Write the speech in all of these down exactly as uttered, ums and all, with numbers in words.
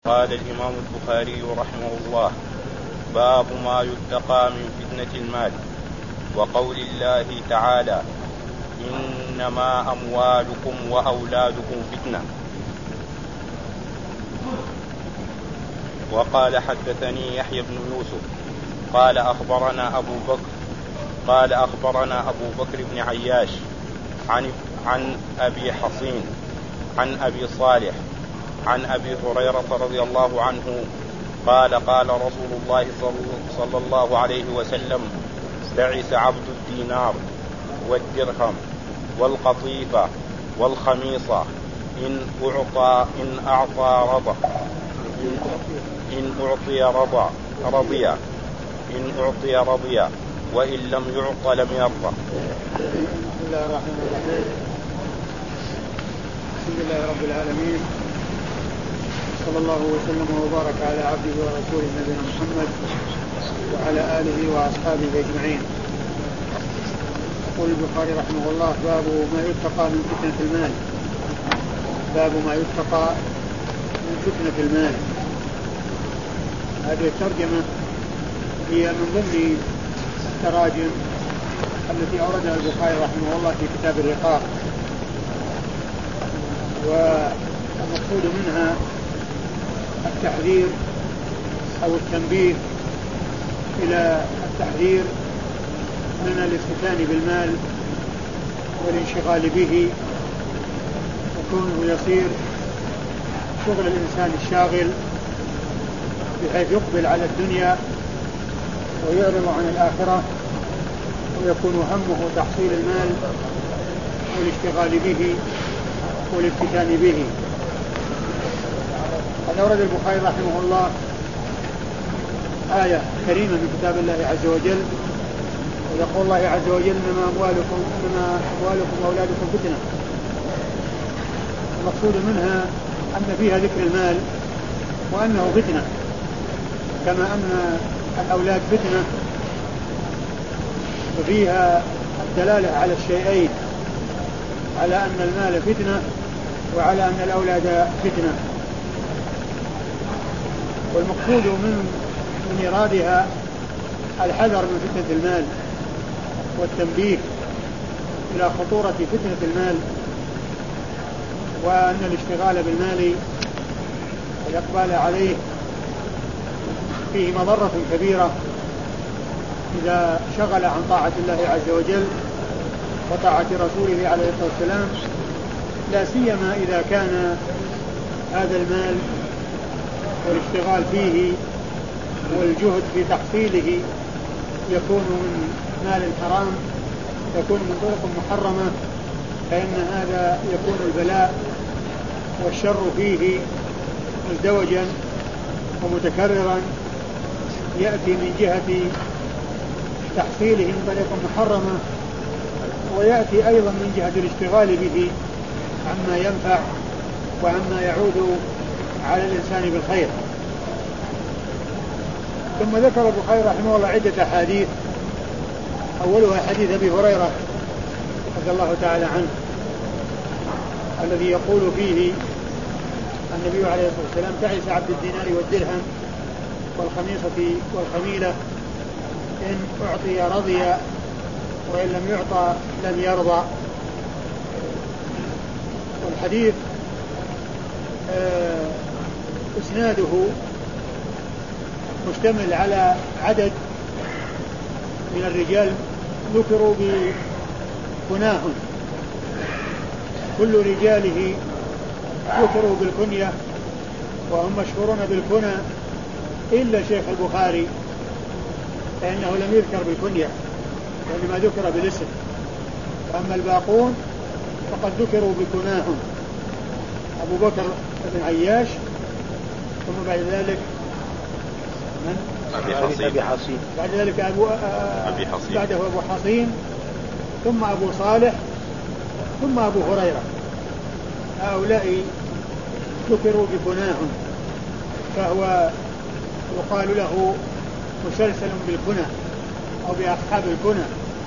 قال الإمام البخاري رحمه الله: باب ما يتقى من فتنة المال. وقول الله تعالى: إنما أموالكم وأولادكم فتنة. وقال: حدثني يحيى بن يوسف قال أخبرنا أبو بكر قال أخبرنا أبو بكر بن عياش عن عن أبي حصين عن أبي صالح عن أبي هريرة رضي الله عنه قال: قال رسول الله صلى الله عليه وسلم: تعس عبد الدينار والدرهم والقطيفة والخميصة إن أعطى إن أعطى رضى إن أعطي رضى رضي إن أعطي رضي وإن لم يعط لم يرضى. بسم الله الرحمن الرحيم. الحمد لله رب العالمين، صلى الله وسلم وبارك على عبده ورسوله نبينا محمد وعلى آله وأصحابه أجمعين. يقول البخاري رحمه الله: باب ما يتقى من فتنة المال. باب ما يتقى من فتنة المال. هذه الترجمة هي من ضمن التراجم التي أوردها البخاري رحمه الله في كتاب الرقاق، والمقصود منها التحذير أو التنبيه إلى التحذير من الافتتان بالمال والانشغال به، وكونه يصير شغل الإنسان الشاغل بحيث يقبل على الدنيا ويعرض عن الآخرة، ويكون همه تحصيل المال والاشتغال به والافتتان به. قد أورد البخاري رحمه الله آية كريمة من كتاب الله عز وجل، ويقول الله عز وجل: إنما أموالكم إنما أموالكم وأولادكم فتنة. المقصود منها أن فيها ذكر المال وأنه فتنة، كما أن الأولاد فتنة، وفيها الدلالة على الشيئين، على أن المال فتنة وعلى أن الأولاد فتنة. والمقصود من من إرادها الحذر من فتنة المال والتنبيه إلى خطورة فتنة المال، وأن الاشتغال بالمال والإقبال عليه فيه مضرة كبيرة إذا شغل عن طاعة الله عز وجل وطاعة رسوله عليه الصلاة والسلام، لا سيما إذا كان هذا المال والاشتغال فيه والجهد في تحصيله يكون من مال حرام، يكون من طرق محرمة، فإن هذا يكون البلاء والشر فيه مزدوجا ومتكررا، يأتي من جهة تحصيله من طريق محرمة، ويأتي أيضا من جهة الاشتغال به عما ينفع وعما يعود على الإنسان بالخير. ثم ذكر البخاري رحمه الله عدة أحاديث، أولها حديث أبي هريرة رضي الله تعالى عنه، الذي يقول فيه النبي عليه الصلاة والسلام: تعس عبد الدينار والدرهم والخميصة والخميلة إن أعطي رضي وإن لم يعطى لم يرضى. والحديث آه إسناده مشتمل على عدد من الرجال ذكروا بكناهم، كل رجاله ذكروا بالكنية وهم مشهورون بالكنى إلا شيخ البخاري، فإنه لم يذكر بالكنية وإنما ذكر بالاسم، وأما الباقون فقد ذكروا بكناهم: أبو بكر بن عياش، ثم بعد ذلك من؟ أبي حصين، بعد ذلك أبو أبي حصين، بعده أبو حصين، ثم أبو صالح، ثم أبو هريرة. هؤلاء ذكروا بكناهم، فهو يقال له مسلسل بالكنى أو بأصحاب الكنى،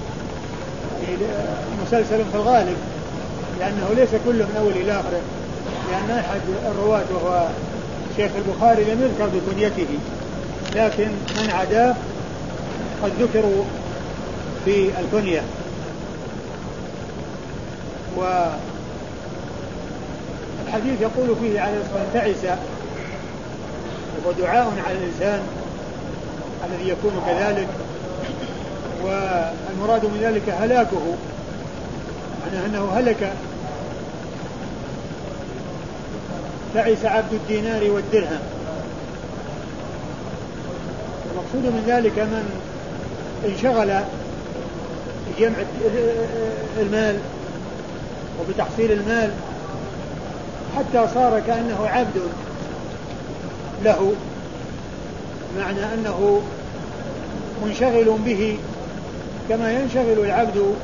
مسلسل في الغالب، لأنه ليس كله من أول إلى آخره، لأن أحد الرواة وهو شيخ البخاري لم يذكر بكنيته، لكن من عداه قد ذكروا في الكنية. والحديث يقول فيه عليه الصلاة والسلام تعس، وهو دعاء على الإنسان الذي يكون كذلك، والمراد من ذلك هلاكه، معناه أنه هلك. تعس عبد الدينار والدرهم. المقصود من ذلك من انشغل بجمع المال وبتحصيل المال حتى صار كأنه عبد له، معنى أنه منشغل به كما ينشغل العبد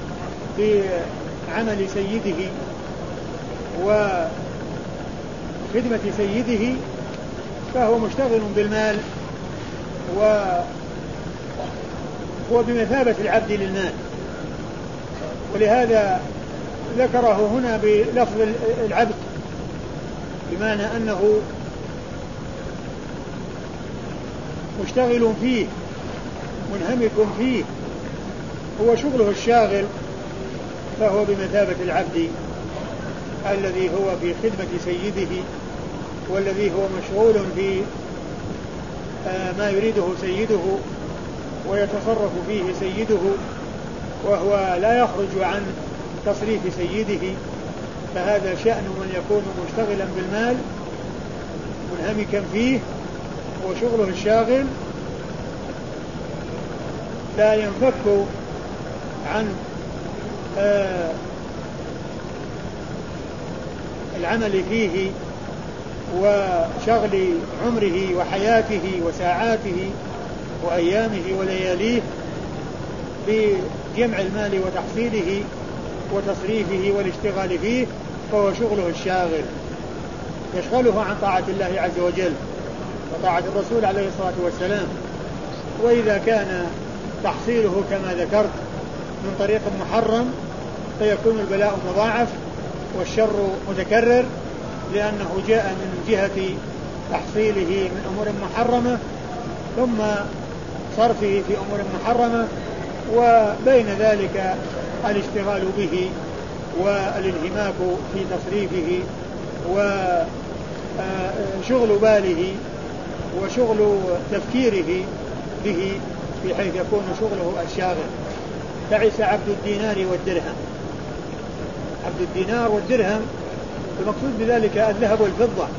بعمل سيده وخدمة سيده، فهو مشتغل بالمال وهو بمثابة العبد للمال. ولهذا ذكره هنا بلفظ العبد، بمعنى أنه مشتغل فيه منهمك فيه، هو شغله الشاغل، فهو بمثابة العبد الذي هو في خدمة سيده، والذي هو مشغول في ما يريده سيده ويتصرف فيه سيده، وهو لا يخرج عن تصريف سيده. فهذا شأن من يكون مشتغلا بالمال منهمكا فيه وشغله الشاغل، لا ينفك عن آه العمل فيه وشغل عمره وحياته وساعاته وأيامه ولياليه بجمع المال وتحصيله وتصريفه والاشتغال فيه، فهو شغله الشاغل يشغله عن طاعة الله عز وجل وطاعة الرسول عليه الصلاة والسلام. وإذا كان تحصيله كما ذكرت من طريق محرم فيكون البلاء مضاعف والشر متكرر، لأنه جاء من جهة تحصيله من أمور محرمة ثم صرفه في أمور محرمة، وبين ذلك الاشتغال به والانهماك في تصريفه وشغل باله وشغل تفكيره به، بحيث يكون شغله الشاغل. تعس عبد الدينار والدرهم. عبد الدينار والدرهم المقصود بذلك الذهب والفضة،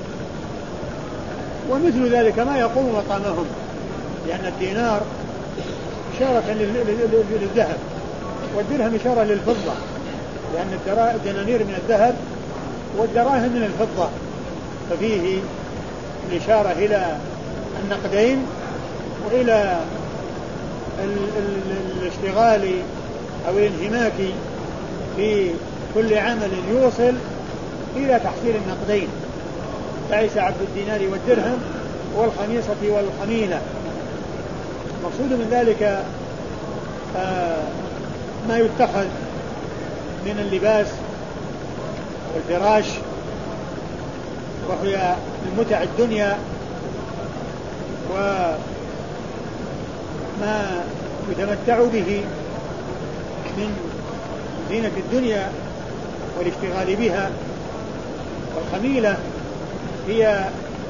ومثل ذلك ما يقوم مقامهم، لأن الدينار إشارة للذهب والدرهم إشارة للفضة، لأن الدنانير من الذهب والدراهم من الفضة، ففيه الإشارة إلى النقدين وإلى الاشتغال أو الانهماك في كل عمل يوصل إلى تحصيل النقدين. تعس عبد الدينار والدرهم والخميصة والخميلة. مقصود من ذلك آه ما يتخذ من اللباس والفراش، وهي المتع الدنيا وما يتمتع به من زينة الدنيا والاشتغال بها. والخميلة هي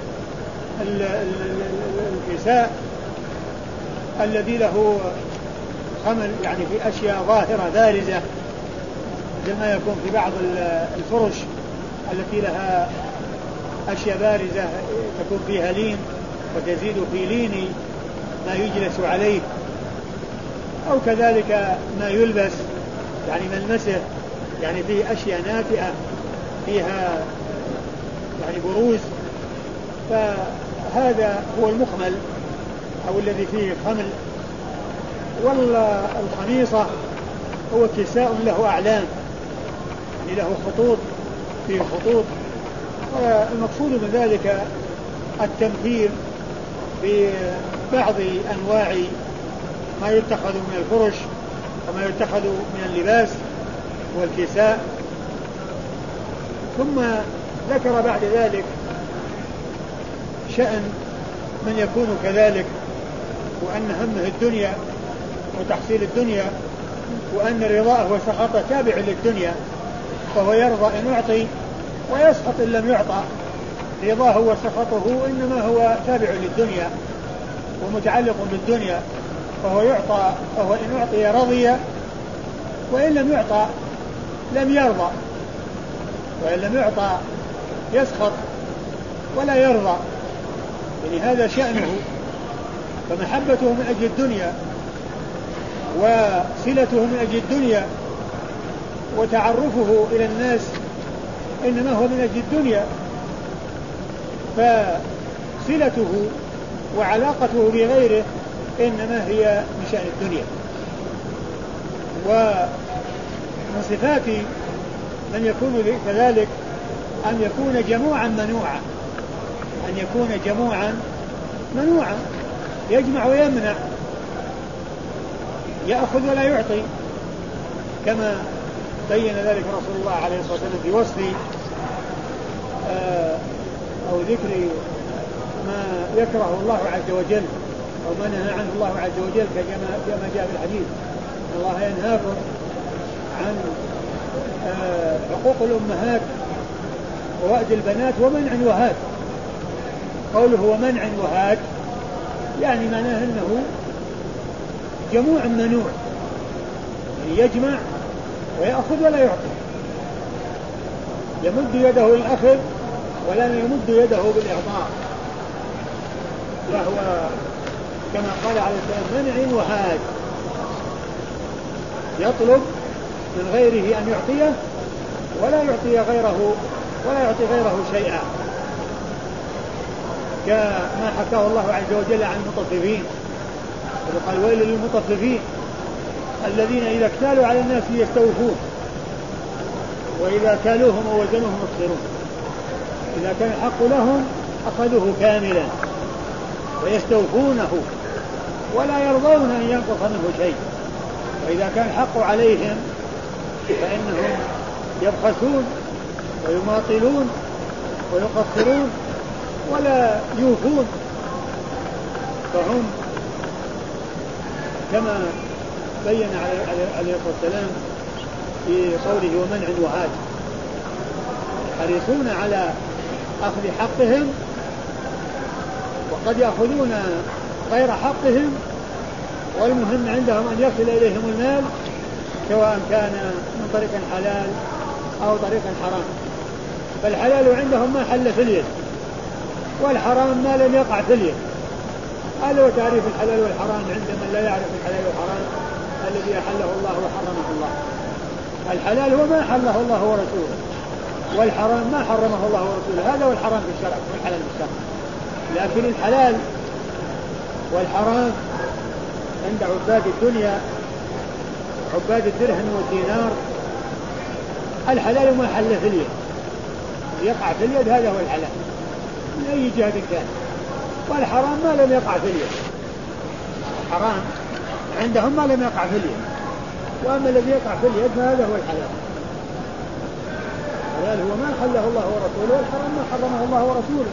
الكساء الذي له خمل، يعني في أشياء ظاهرة بارزة، مثل ما يكون في بعض الفرش التي لها أشياء بارزة تكون فيها لين وتزيد في لين ما يجلس عليه، أو كذلك ما يلبس يعني ملمسه، يعني فيه أشياء ناتئة فيها يعني بروز، فهذا هو المخمل أو الذي فيه خمل. والخميصة هو كساء له أعلام، يعني له خطوط، فيه خطوط. والمقصود من ذلك التمثيل ببعض أنواع ما يتخذ من الفرش وما يتخذ من اللباس والكساء. ثم ذكر بعد ذلك شأن من يكون كذلك، وأن همه الدنيا وتحصيل الدنيا، وأن رضاه وسخطه تابع للدنيا، فهو يرضى إن أعطي ويسخط إن لم يعطى. رضاه وسخطه إنما هو تابع للدنيا ومتعلق بالدنيا، فهو يعطى، فهو إن أعطي رضي، وإن لم يعطى لم يرضى، وإن لم يعطى يسخط ولا يرضى. يعني هذا شأنه. فمحبته من أجل الدنيا وصلته من أجل الدنيا وتعرفه إلى الناس إنما هو من أجل الدنيا، فصلته وعلاقته بغيره إنما هي من شأن الدنيا. ومن صفات من يكون كذلك أن يكون جموعا منوعا، أن يكون جموعا منوعا، يجمع ويمنع، يأخذ ولا يعطي، كما بين ذلك رسول الله عليه الصلاة والسلام في وصف أو ذكر ما يكره الله عز وجل أو ما نهى عنه الله عز وجل، كما جاء في الحديث: الله ينهاكم عن حقوق الأمهات ووأد البنات ومنع وهات. قوله ومنع وهات يعني معناه أنه جموع منوع، يعني يجمع ويأخذ ولا يعطي، يمد يده للأخذ ولا يمد يده بالإعطاء، فهو كما قال عليه السلام منع وهات، يطلب من غيره أن يعطيه ولا يعطي غيره ولا يعطي غيره شيئا، كما حكاه الله عز وجل عن المطففين، قال: ويل للمطففين الذين إذا اكتالوا على الناس يستوفون وإذا كالوهم ووزنوهم يخسرون. إذا كان الحق لهم أخذوه كاملا ويستوفونه ولا يرضون أن ينقص منه شيء، وإذا كان الحق عليهم فإنهم يبخسون ويماطلون ويقصرون ولا يوفون. فهم كما بين عليه الصلاة والسلام في قوله ومنع وهات حريصون على أخذ حقهم، وقد يأخذون غير حقهم، والمهم عندهم أن يصل إليهم المال سواء كان من طريق حلال أو طريق حرام. فالحلال عندهم ما حل في اليد، والحرام ما لم يقع في اليد. هذا هو تعريف الحلال والحرام عند من لا يعرف الحلال والحرام الذي أحله الله وحرمه الله. الحلال هو ما حله الله ورسوله، والحرام ما حرمه الله ورسوله. هذا هو الحرام في الشرع والحلال في الشرع. لكن الحلال والحرام عند عباد الدنيا عباد الدرهم والدينار، الحلال ما حل في اليد، يقع في اليد هذا هو الحلال من أي جهة كان، والحرام ما لم يقع في اليد. الحرام عندهم ما لم يقع في اليد، وأما الذي يقع في اليد فهذا هو الحلال. الحلال هو ما حله الله ورسوله، والحرام ما حرمه الله ورسوله.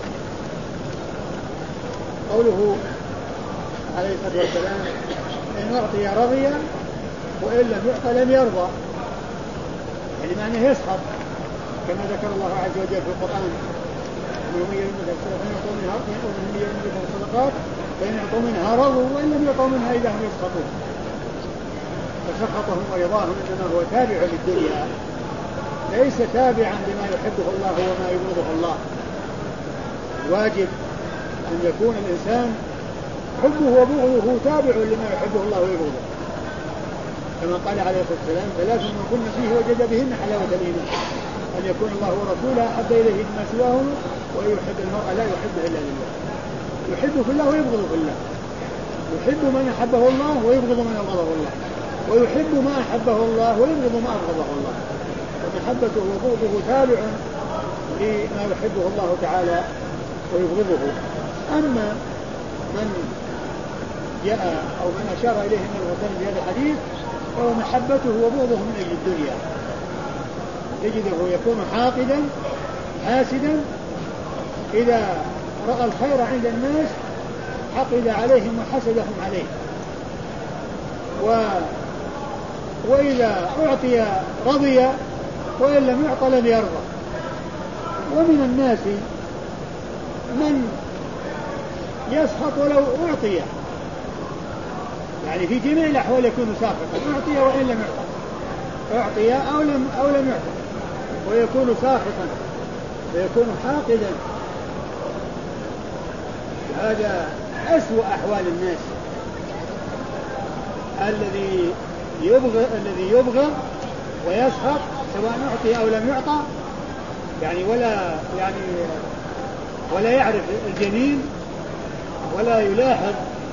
قوله عليه الصلاة والسلام إن أعطي رضي وإن لم يعطى لم يرضى، يعني معناه يسخط، كما ذكر الله عز وجل في القرآن: ومن يعطوا منها الصدقات فإن يعطوا منها رضوا وإن لم يعطوا منها إذا هم يسخطون. فسخطهم ورضاهم إنما هو تابع للدنيا، ليس تابعا لما يحبه الله وما يبغضه الله. واجب أن يكون الإنسان حبه وبغضه تابع لما يحبه الله ويبغضه، كما قال عليه الصلاة والسلام: ثلاث من كن فيه وجد بهن حلاوة الإيمان، أن يكون الله ورسوله أحب إليه مما سواهم، ويحب المرء لا يحبه إلا لله. يحب في الله ويبغض في الله، يحب من أحبه الله ويبغض من أبغضه الله، ويحب ما أحبه الله ويبغض ما أبغضه الله. ومحبته وبغضه تابع لما يحبه الله تعالى ويبغضه. أما من جاء أو من أشار إليه النبي صلى الله عليه وسلم في هذا الحديث فهو محبته وبغضه من أجل الدنيا، تجده يكون حاقدا حاسدا إذا رأى الخير عند الناس حقد عليهم وحسدهم عليه، و وإذا أعطي رضي وإن لم يعطى لم يرضى. ومن الناس من يسخط ولو أعطي، يعني في جميع الأحوال يكون ساخطا، أعطي وإن لم يعطى، أعطي أو لم, أو لم يعطى، ويكون ساخطا ويكون حاقدا. هذا أسوأ أحوال الناس، الذي يبغى الذي يبغى ويسخط سواء أعطي أو لم يعطى، يعني ولا يعني ولا يعرف الجميل ولا يلاحظ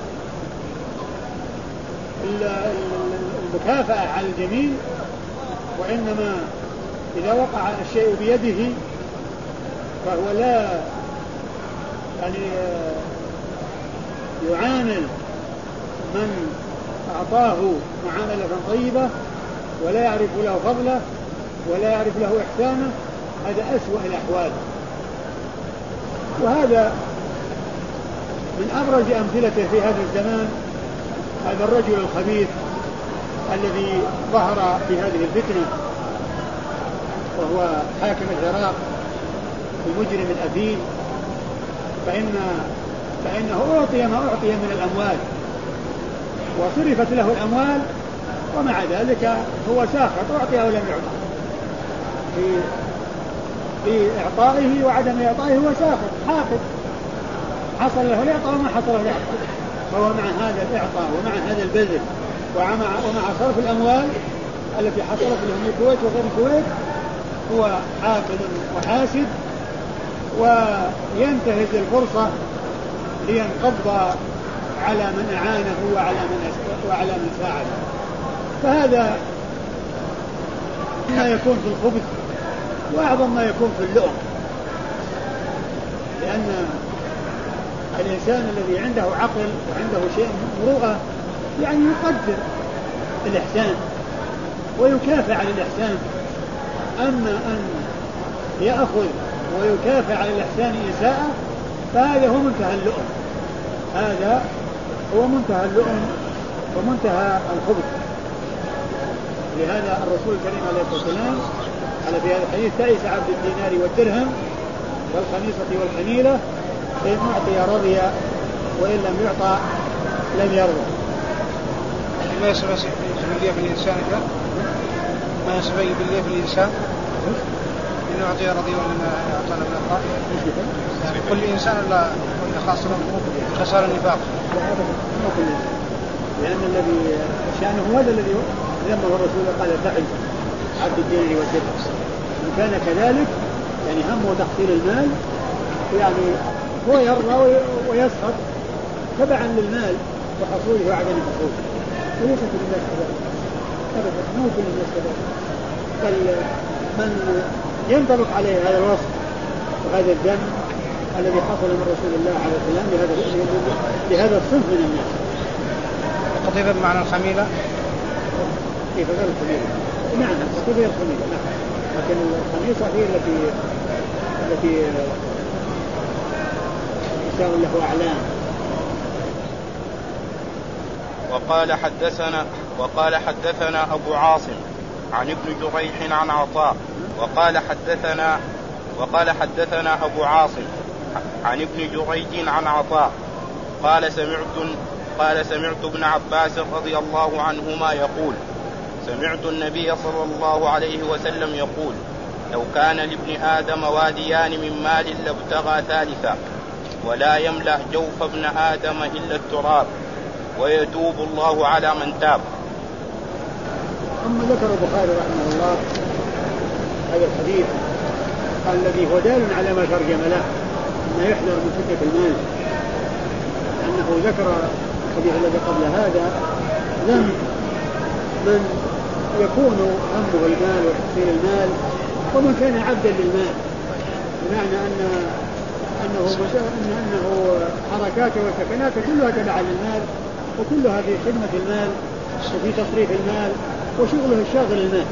المكافأة على الجميل، وإنما إذا وقع الشيء بيده فهو لا يعني يعامل من أعطاه معاملة طيبة ولا يعرف له فضله ولا يعرف له إحسانه. هذا أسوأ الأحوال. وهذا من أبرز أمثلته في هذا الزمان هذا الرجل الخبيث الذي ظهر في هذه الفتنة، وهو حاكم العراق المجرم الأثيم، فإن فإنه أعطي ما أعطي من الأموال وصرفت له الأموال، ومع ذلك هو ساخط، أعطي أو لم يعطى. في في إعطائه وعدم إعطائه هو ساخط حاقد، حصل له الإعطاء وما حصل له الإعطاء، فهو مع هذا الإعطاء ومع هذا البذل ومع ومع صرف الأموال التي حصلت له من الكويت وغير الكويت هو حاقد وحاسد، وينتهز الفرصة لينقض على من أعانه وعلى من وعلى من ساعده. فهذا ما يكون في الخبث وأعظم ما يكون في اللؤم، لأن الإنسان الذي عنده عقل وعنده شيء مروءة يعني يقدر الإحسان ويكافئ على الإحسان. أما أن يأخذ ويكافئ على الإحسان إساءة فهذا هو منتهى اللؤم، هذا هو منتهى اللؤم ومنتهى الخبث. لهذا الرسول الكريم عليه الصلاة والسلام قال في هذا الحديث: تعس عبد الدينار والدرهم والخميصة والخميلة، إن أعطي رضي وإن لم يعطى لم يرضى. ما يسبق بالله في الإنسان كذا، ما يسبق بالله في الإنسان إن أعطي رضي وإن لم يعطى لم يرضى. يعني كل إنسان ولا خاصة خسارة النفاق؟ لأن الذي شأنه هذا الذي ذمه الرسول قال: تعس عبد الدينار والدرهم. إن كان كذلك يعني همه تحصيل المال، يعني هو يرضى ويسخط تبعا للمال وحصوله وعدم حصوله، وليس كل الناس كذلك أبدا، مو كل الناس كذلك. بل من ينطبق عليه هذا الوصف وهذا الذم الذي حصل من رسول الله عليه السلام لهذا لهذا الصنف من الناس. قضية بمعنى الخميلة كيف غير الخميلة؟ نعم قضية الخميلة نعم، لكن الخميصة هي التي التي يساوي له أعلام. وقال حدثنا وقال حدثنا أبو عاصم عن ابن جريح عن عطاء وقال حدثنا وقال حدثنا أبو عاصم عن ابن جريج عن عطاء قال سمعت قال سمعت ابن عباس رضي الله عنهما يقول: سمعت النبي صلى الله عليه وسلم يقول: لو كان لابن آدم واديان من مال لابتغى ثالثا، ولا يملأ جوف ابن آدم إلا التراب، ويتوب الله على من تاب. ثم ذكر البخاري رحمه الله هذا الحديث الذي هو دال على ما ترجم له، أنه يحذر من فتنة المال، لأنه ذكر الحديث الذي قبل هذا ذم من يكون همه المال وتحصيل المال، ومن كان عبدا للمال، بمعنى أن أنه أنه حركاته وسكناته كلها تبعا للمال، وكلها في خدمة المال وفي تصريف المال وشغله الشاغل المال.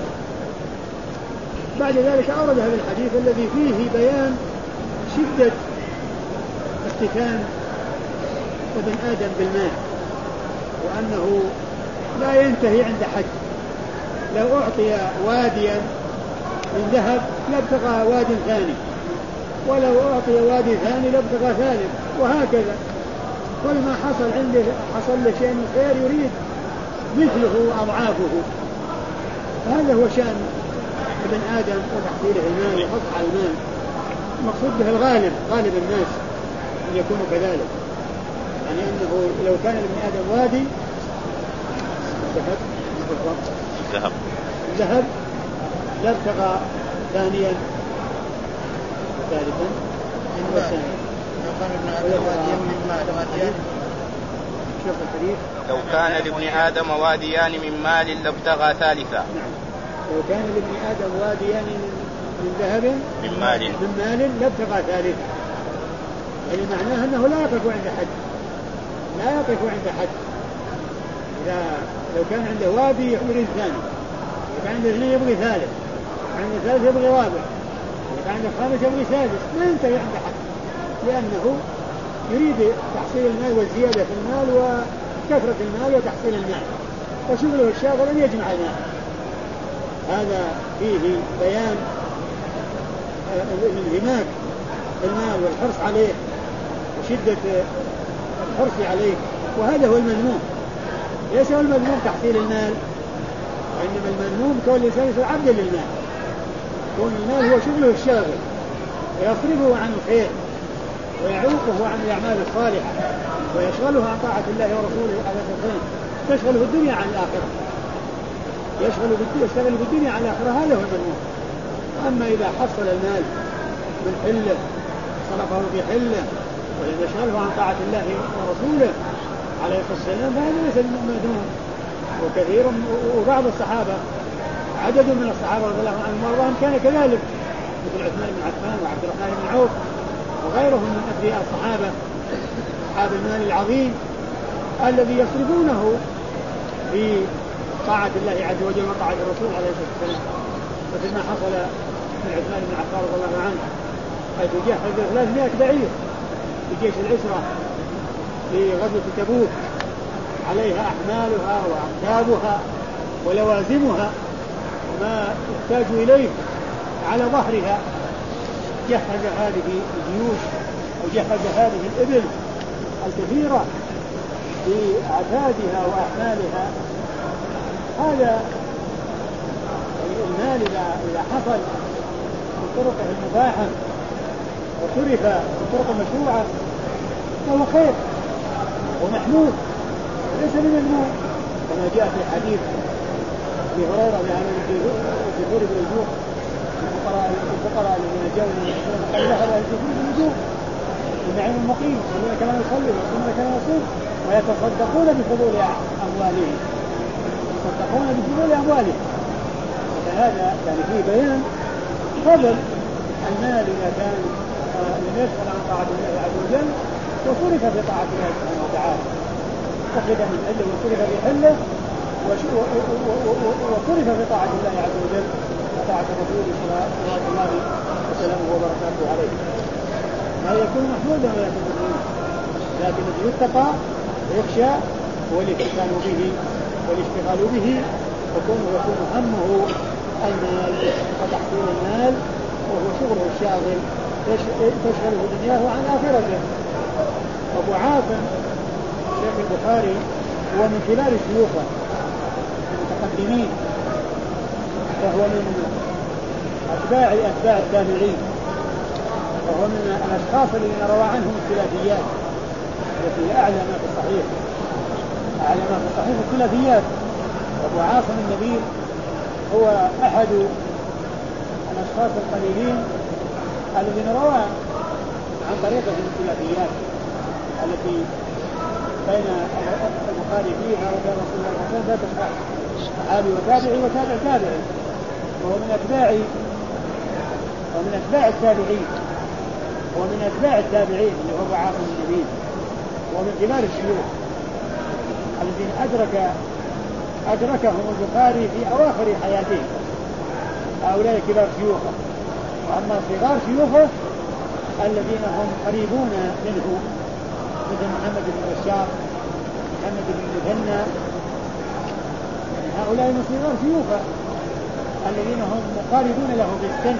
بعد ذلك أورد هذا الحديث الذي فيه بيان شدة افتتان ابن آدم بالمال، وأنه لا ينتهي عند حد. لو أعطي واديا من ذهب لابتغى واد ثاني، ولو أعطي وادي ثاني لابتغى ثالث، وهكذا. كل ما حصل عنده حصل له شيء من خير يريد مثله أضعافه. هذا هو شأن ابن آدم وتحصيله المال وقطع المال. المقصود به الغالب، غالب الناس أن يكونوا كذلك، يعني أنه لو كان ابن آدم وادي ذهب ذهب ذهب لابتغى ثانيا ثالثا وثانيا. لو كان ابن آدم واديا من مال واديان، شوف الحديث، لو كان لابن آدم واديان من مال لابتغى ثالثا. نعم. لو كان لابن آدم واديان من ذهب من مال من مال لابتغى ثالثا، يعني معناه أنه لا يقف عند حد، لا يقف عند حد. إذا لو كان عنده وادي يبغي الثاني، إذا كان عنده اثنين يبغي ثالث، كان عنده ثالث يبغي رابع، إذا كان عنده خامس يبغي سادس، ما ينتهي عند حد، لأنه يريد تحصيل المال والزيادة في المال وكثرة المال وتحصيل المال، وشغله الشاغل أن يجمع المال. هذا فيه بيان الانهماك بالمال والحرص عليه وشدة الحرص عليه، وهذا هو المذموم. ليس هو المذموم تحصيل المال، وإنما المذموم كون الإنسان يصير عبدا للمال، كون المال هو شغله الشاغل ويصرفه عن الخير ويعوقه عن الأعمال الصالحة ويشغله عن طاعة الله ورسوله على الخير، تشغله الدنيا عن الآخرة، يشغل يشتغل بالدنيا عن الآخرة. هذا هو المذموم. أما إذا حصل المال من حله صرفه في حله ولم يشغله عن طاعة الله ورسوله عليه الصلاة والسلام فهذا ليس مذموم. وكثير وبعض الصحابة، عدد من الصحابة رضي الله عنهم وارضاهم كان كذلك، مثل عثمان بن عفان وعبد الرحمن بن عوف وغيرهم من أثرياء الصحابة أصحاب المال العظيم الذي يصرفونه في طاعة الله عز وجل وطاعة الرسول عليه الصلاة والسلام، مثل ما حصل من عثمان بن عفان رضي الله عنه حيث جهز ثلاثمائة بعير في جيش العسرة في غزوة تبوك، عليها أحمالها وأركابها ولوازمها وما يحتاج إليه على ظهرها. جهز هذه الجيوش وجهز هذه الإبل الكثيرة بأعتادها وأحمالها. هذا المال إذا حصل من طرقه المباحة وصرف بطرق مشروعة فهو خير ومحمود وليس من المال، كما جاء في حديث أبي هريرة بأن الجبور بالوجوه الفقراء الذين جاءوا من المسلمين قال ذهب الجبور بالوجوه النعيم المقيم الذين كانوا يصلون والذين كانوا يصومون ويتصدقون بفضول أموالهم يتصدقون بفضول أموالهم. فهذا يعني فيه بيان فضل المال إذا كان لم يشغل عن طاعة الله عز وجل وصرف في طاعة الله سبحانه وتعالى، أخذ من حله وصرف في حله وصرف في طاعة الله عز وجل وطاعة الرسول صلى الله عليه وسلم وبركاته عليه. هذا يكون محمودا ولا يكون مذموما، لكن الذي يتقى ويخشى هو الاهتمام به والاشتغال به وكونه يكون همه المال وتحصيل المال وهو شغله الشاغل تشغله دنياه عن آخرته. أبو عاصم شيخ البخاري هو من كبار شيوخه المتقدمين، وهو من أتباع أتباع التابعين، وهو من الأشخاص الذين روى عنهم الثلاثيات التي أعلى ما في الصحيح أعلى ما في الصحيح الثلاثيات. أبو عاصم النبيل هو أحد الأشخاص القليلين الذين روى عن طريقة الثلاثيات التي بين البخاري فيها وبين رسول الله صلى الله عليه وسلم ذات الشخص صحابي وتابعي وتابع تابعي، وهو من أتباع ومن أتباع التابعين ومن أتباع التابعين اللي هو أبو عاصم النبيل، ومن كبار الشيوخ الذين أدرك أدركهم البخاري في أواخر حياته. هؤلاء كبار شيوخه، وأما صغار شيوخه الذين هم قريبون منه مثل محمد بن بشار، محمد بن مثنى، هؤلاء من صغار شيوخه الذين هم مقاربون له بالسن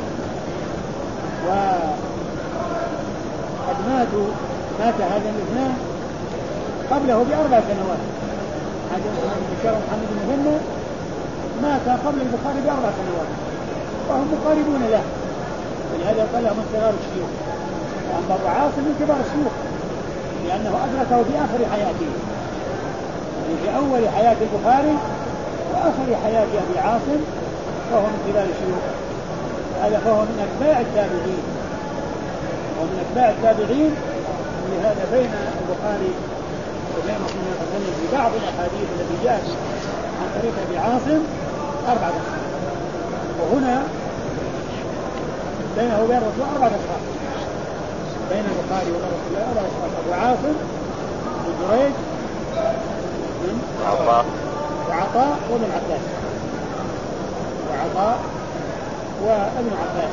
وقد ماتوا. مات هذا الاثنان قبله بأربع سنوات. هذا محمد بن بشار ومحمد بن مثنى مات قبل البخاري بأربع سنوات وهم مقاربون له، ولهذا قال من صغار الشيوخ. وأما أبو عاصم من كبار الشيوخ لأنه أدركه في آخر حياته، يعني في أول حياة البخاري وآخر حياة أبي عاصم، فهو من كبار الشيوخ. هذا فهو من أتباع التابعين ومن أتباع التابعين. ولهذا بين البخاري وبين مسلم وسلم في بعض الأحاديث التي جاءت عن طريق أبي عاصم أربعة أصحاب، وهنا بينه وبين الرسول أربعة أصحاب، بين البخاري وبين رسول الله أربعة أصحاب: أبو عاصم وجريج وعطاء وعطاء وابن عباس وعطاء وابن عباس.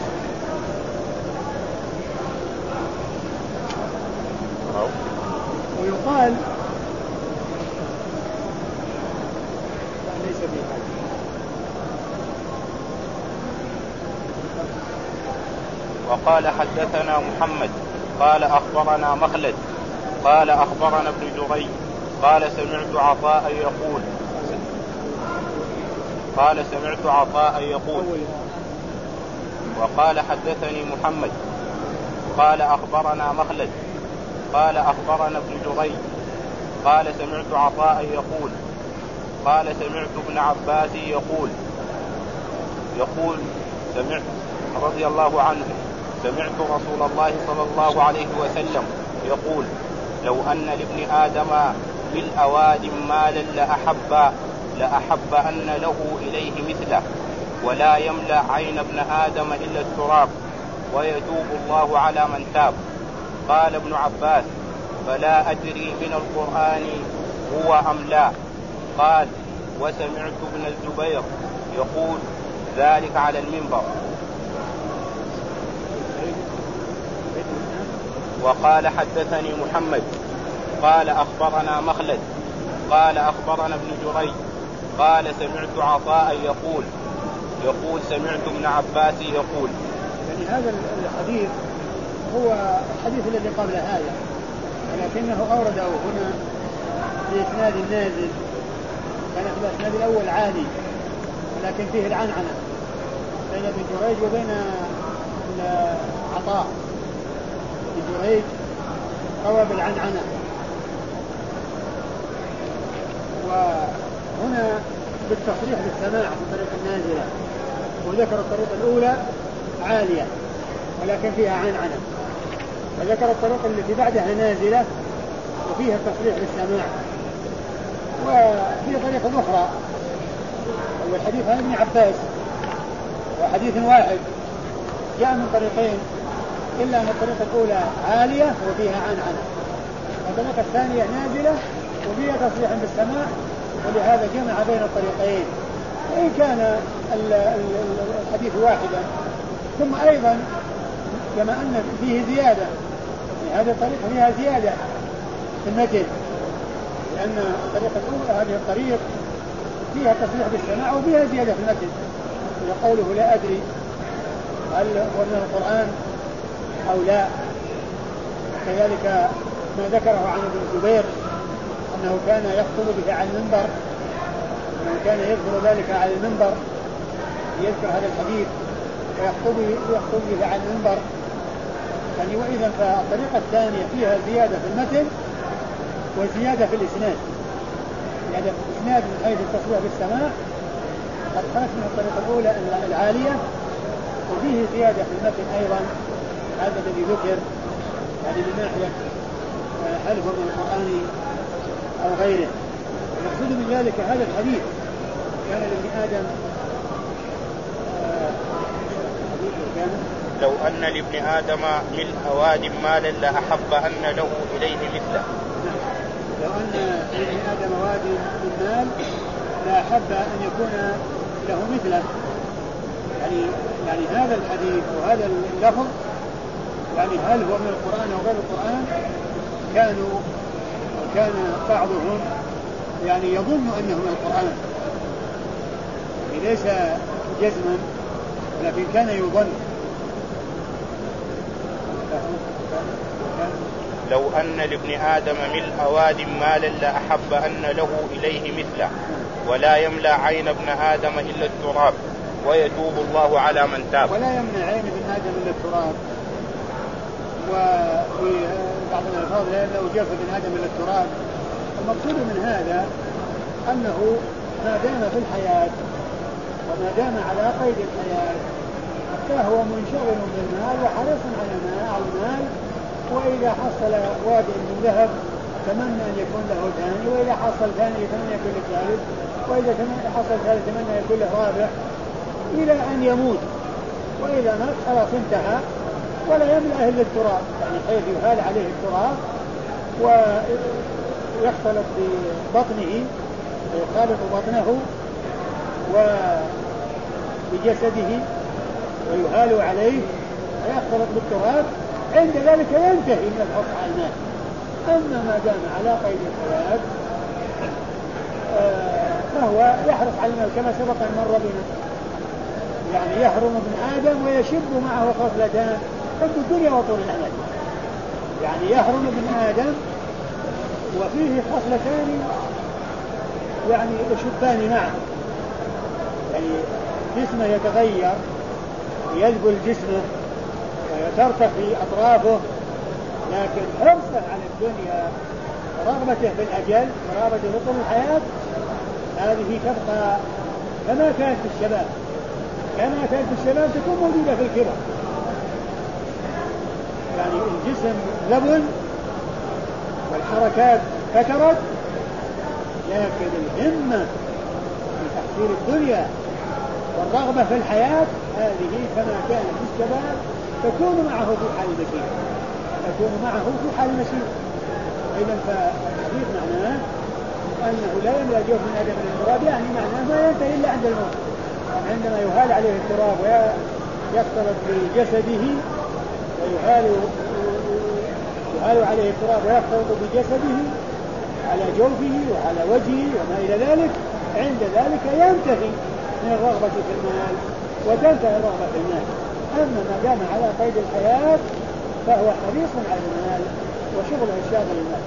ويقال ليس في هذا. وقال حدثنا محمد قال أخبرنا مخلد قال أخبرنا ابن جريج قال سمعت عطاء يقول قال سمعت عطاء يقول وقال حدثني محمد قال أخبرنا مخلد قال أخبرنا ابن جريج قال سمعت عطاء يقول قال سمعت ابن عباس يقول يقول سمعت رضي الله عنه سمعت رسول الله صلى الله عليه وسلم يقول: لو أن لابن آدم ملء واد مالا لأحب لأحب أن له إليه مثله، ولا يملأ عين ابن آدم إلا التراب، ويتوب الله على من تاب. قال ابن عباس: فلا أدري من القرآن هو أم لا. قال: وسمعت ابن الزبير يقول ذلك على المنبر. وقال حدثني محمد قال أخبرنا مخلد قال أخبرنا ابن جريج قال سمعت عطاء يقول يقول سمعت ابن عباس يقول. يعني هذا الحديث هو الحديث الذي قبل هذا، ولكنه أورده هنا بإسناد نازل، كان في الإسناد الأول عالي ولكن فيه العنعنة بين ابن جريج وبين عطاء. ابن جريج روى بالعنعنة، وهنا بالتصريح بالسماع من طريق النازلة، وذكر الطريق الأولى عالية ولكن فيها عنعنة، وذكر الطريق التي بعدها نازلة وفيها التصريح بالسماع. وفي طريقة أخرى والحديث عن ابن عباس وحديث واحد جاء من طريقين، إلا أن الطريقة الأولى عالية وفيها عنعنة، والطريقة الثانية نازلة وفيها تصريح بالسماع، ولهذا جمع بين الطريقين. وإن كان الحديث واحدا، ثم أيضا كما أن فيه زيادة في هذه الطريقة، فيها زيادة في المتن، لأن الطريقة الأولى هذه الطريق فيها تصريح بالسماع وفيها زيادة في المتن، قوله لا أدري هل هو من القرآن أو لا. كذلك ما ذكره عن ابن الزبير أنه كان يخطب به على المنبر، أنه كان يذكر ذلك على المنبر، يذكر هذا الحديث ويخطب ويخطب به على المنبر. يعني وإذا فالطريقة الثانية فيها زيادة في المتن وزيادة في الإسناد، زيادة في الإسناد من حيث التصريح بالسماع قد خرج من الطريقة الأولى العالية، وفيه زيادة في المتن أيضا، هذا الذي ذكر يعني من ناحية هل هو من القرآن أو غيره. المقصود من ذلك هذا الحديث كان لابن آدم كان لو أن لابن آدم ملء واد مالا لأحب أن له إليه مثله. لو أن لابن آدم واد من مال لأحب أن يكون له مثله. يعني يعني هذا الحديث وهذا اللفظ يعني هل هو من القرآن أو غير القرآن؟ كانوا كان بعضهم يعني يظن أنه من القرآن، ليس جزما لكن كان يظن. لو أن لابن آدم ملء واد مالا لأحب أن له إليه مثله ولا يملأ عين ابن آدم إلا التراب ويتوب الله على من تاب. ولا يملأ عين ابن آدم إلا التراب، وفي بعض الألفاظ لا يملأ جوف ابن آدم إلا التراب. المقصود من هذا أنه ما دام في الحياة وما دام على قيد الحياة فهو منشغل بالمال وحريص على المال، وإذا حصل واد من ذهب تمنى أن يكون له ثاني، وإذا حصل ثاني يتمنى يكون له ثالث، وإذا حصل ثالث يتمنى يكون له رابع إلى أن يموت، وإذا مات خلاص انتهى ولا يملأ إلا التراب، يعني حيث يهال عليه التراب ويختلط ببطنه ويخالط بطنه وبجسده ويهال عليه ويختلط بالتراب، عند ذلك ينتهي من الحرص على المال. أما ما دام على قيد الحياة فهو يحرص على المال كما سبق أن مر بنا، يعني يحرم ابن آدم ويشب معه خصلتان: حب الدنيا وطول الأمل. يعني يحرم ابن آدم وفيه خصلتان يعني يشبان معه، يعني جسمه يتغير يذبل جسمه ويترتخي أطرافه، لكن حرصه على الدنيا ورغبته في الأجل ورغبته في طول الحياة هذه تبقى كما كانت في الشباب، كما كانت في الشباب تكون موجودة في الكبر. يعني الجسم ذبل والحركات فترت، لكن الهمة في تحصيل الدنيا والرغبة في الحياة هذه كما كانت في الشباب تكون معه في حال المسير، تكون معه في حال المسير. إذا فالحديث معناه أنه لا يملأ جوف من آدم من التراب، يعني معناه ما ينتهي إلا عند الموت، عندما يهال عليه التراب ويختلط بجسده ويهال يهال عليه التراب ويختلط بجسده على جوفه وعلى وجهه وما إلى ذلك، عند ذلك ينتهي من الرغبة في المال وتنتهي الرغبة في المال. أما ما دام على قيد الحياة فهو حريص على المال وشغله الشاغل المال،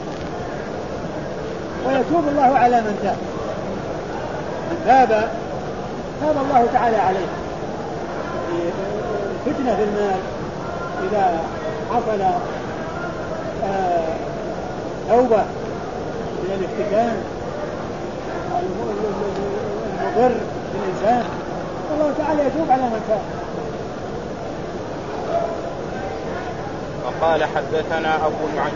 ويتوب الله على من تاب. من تاب تاب الله تعالى عليه. الفتنة في المال إذا حصل توبة من الافتتان المضر بالإنسان الله تعالى يتوب على من تاب. وقال حدثنا أبو نعيم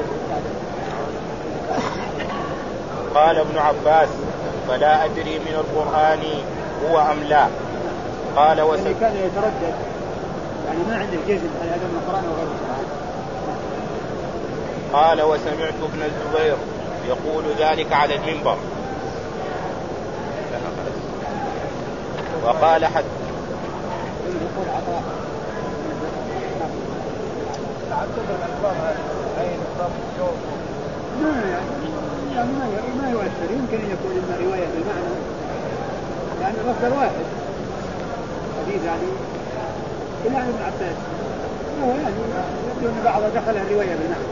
قال ابن عباس: فلا أدري من القرآن هو أم لا. قال وسمعت يعني كان يتردد، يعني ما عنده جزم على هذا من القرآن وغير القرآن. قال وسمعت ابن الزبير يقول ذلك على المنبر. وقال حد ما يعني ما يؤثر، يمكن أن يكون إما رواية بالمعنى لأن المصدر واحد حديث يعني إلا عن ابن عباس، هو يعني يبدو أن بعض دخل الرواية بالمعنى.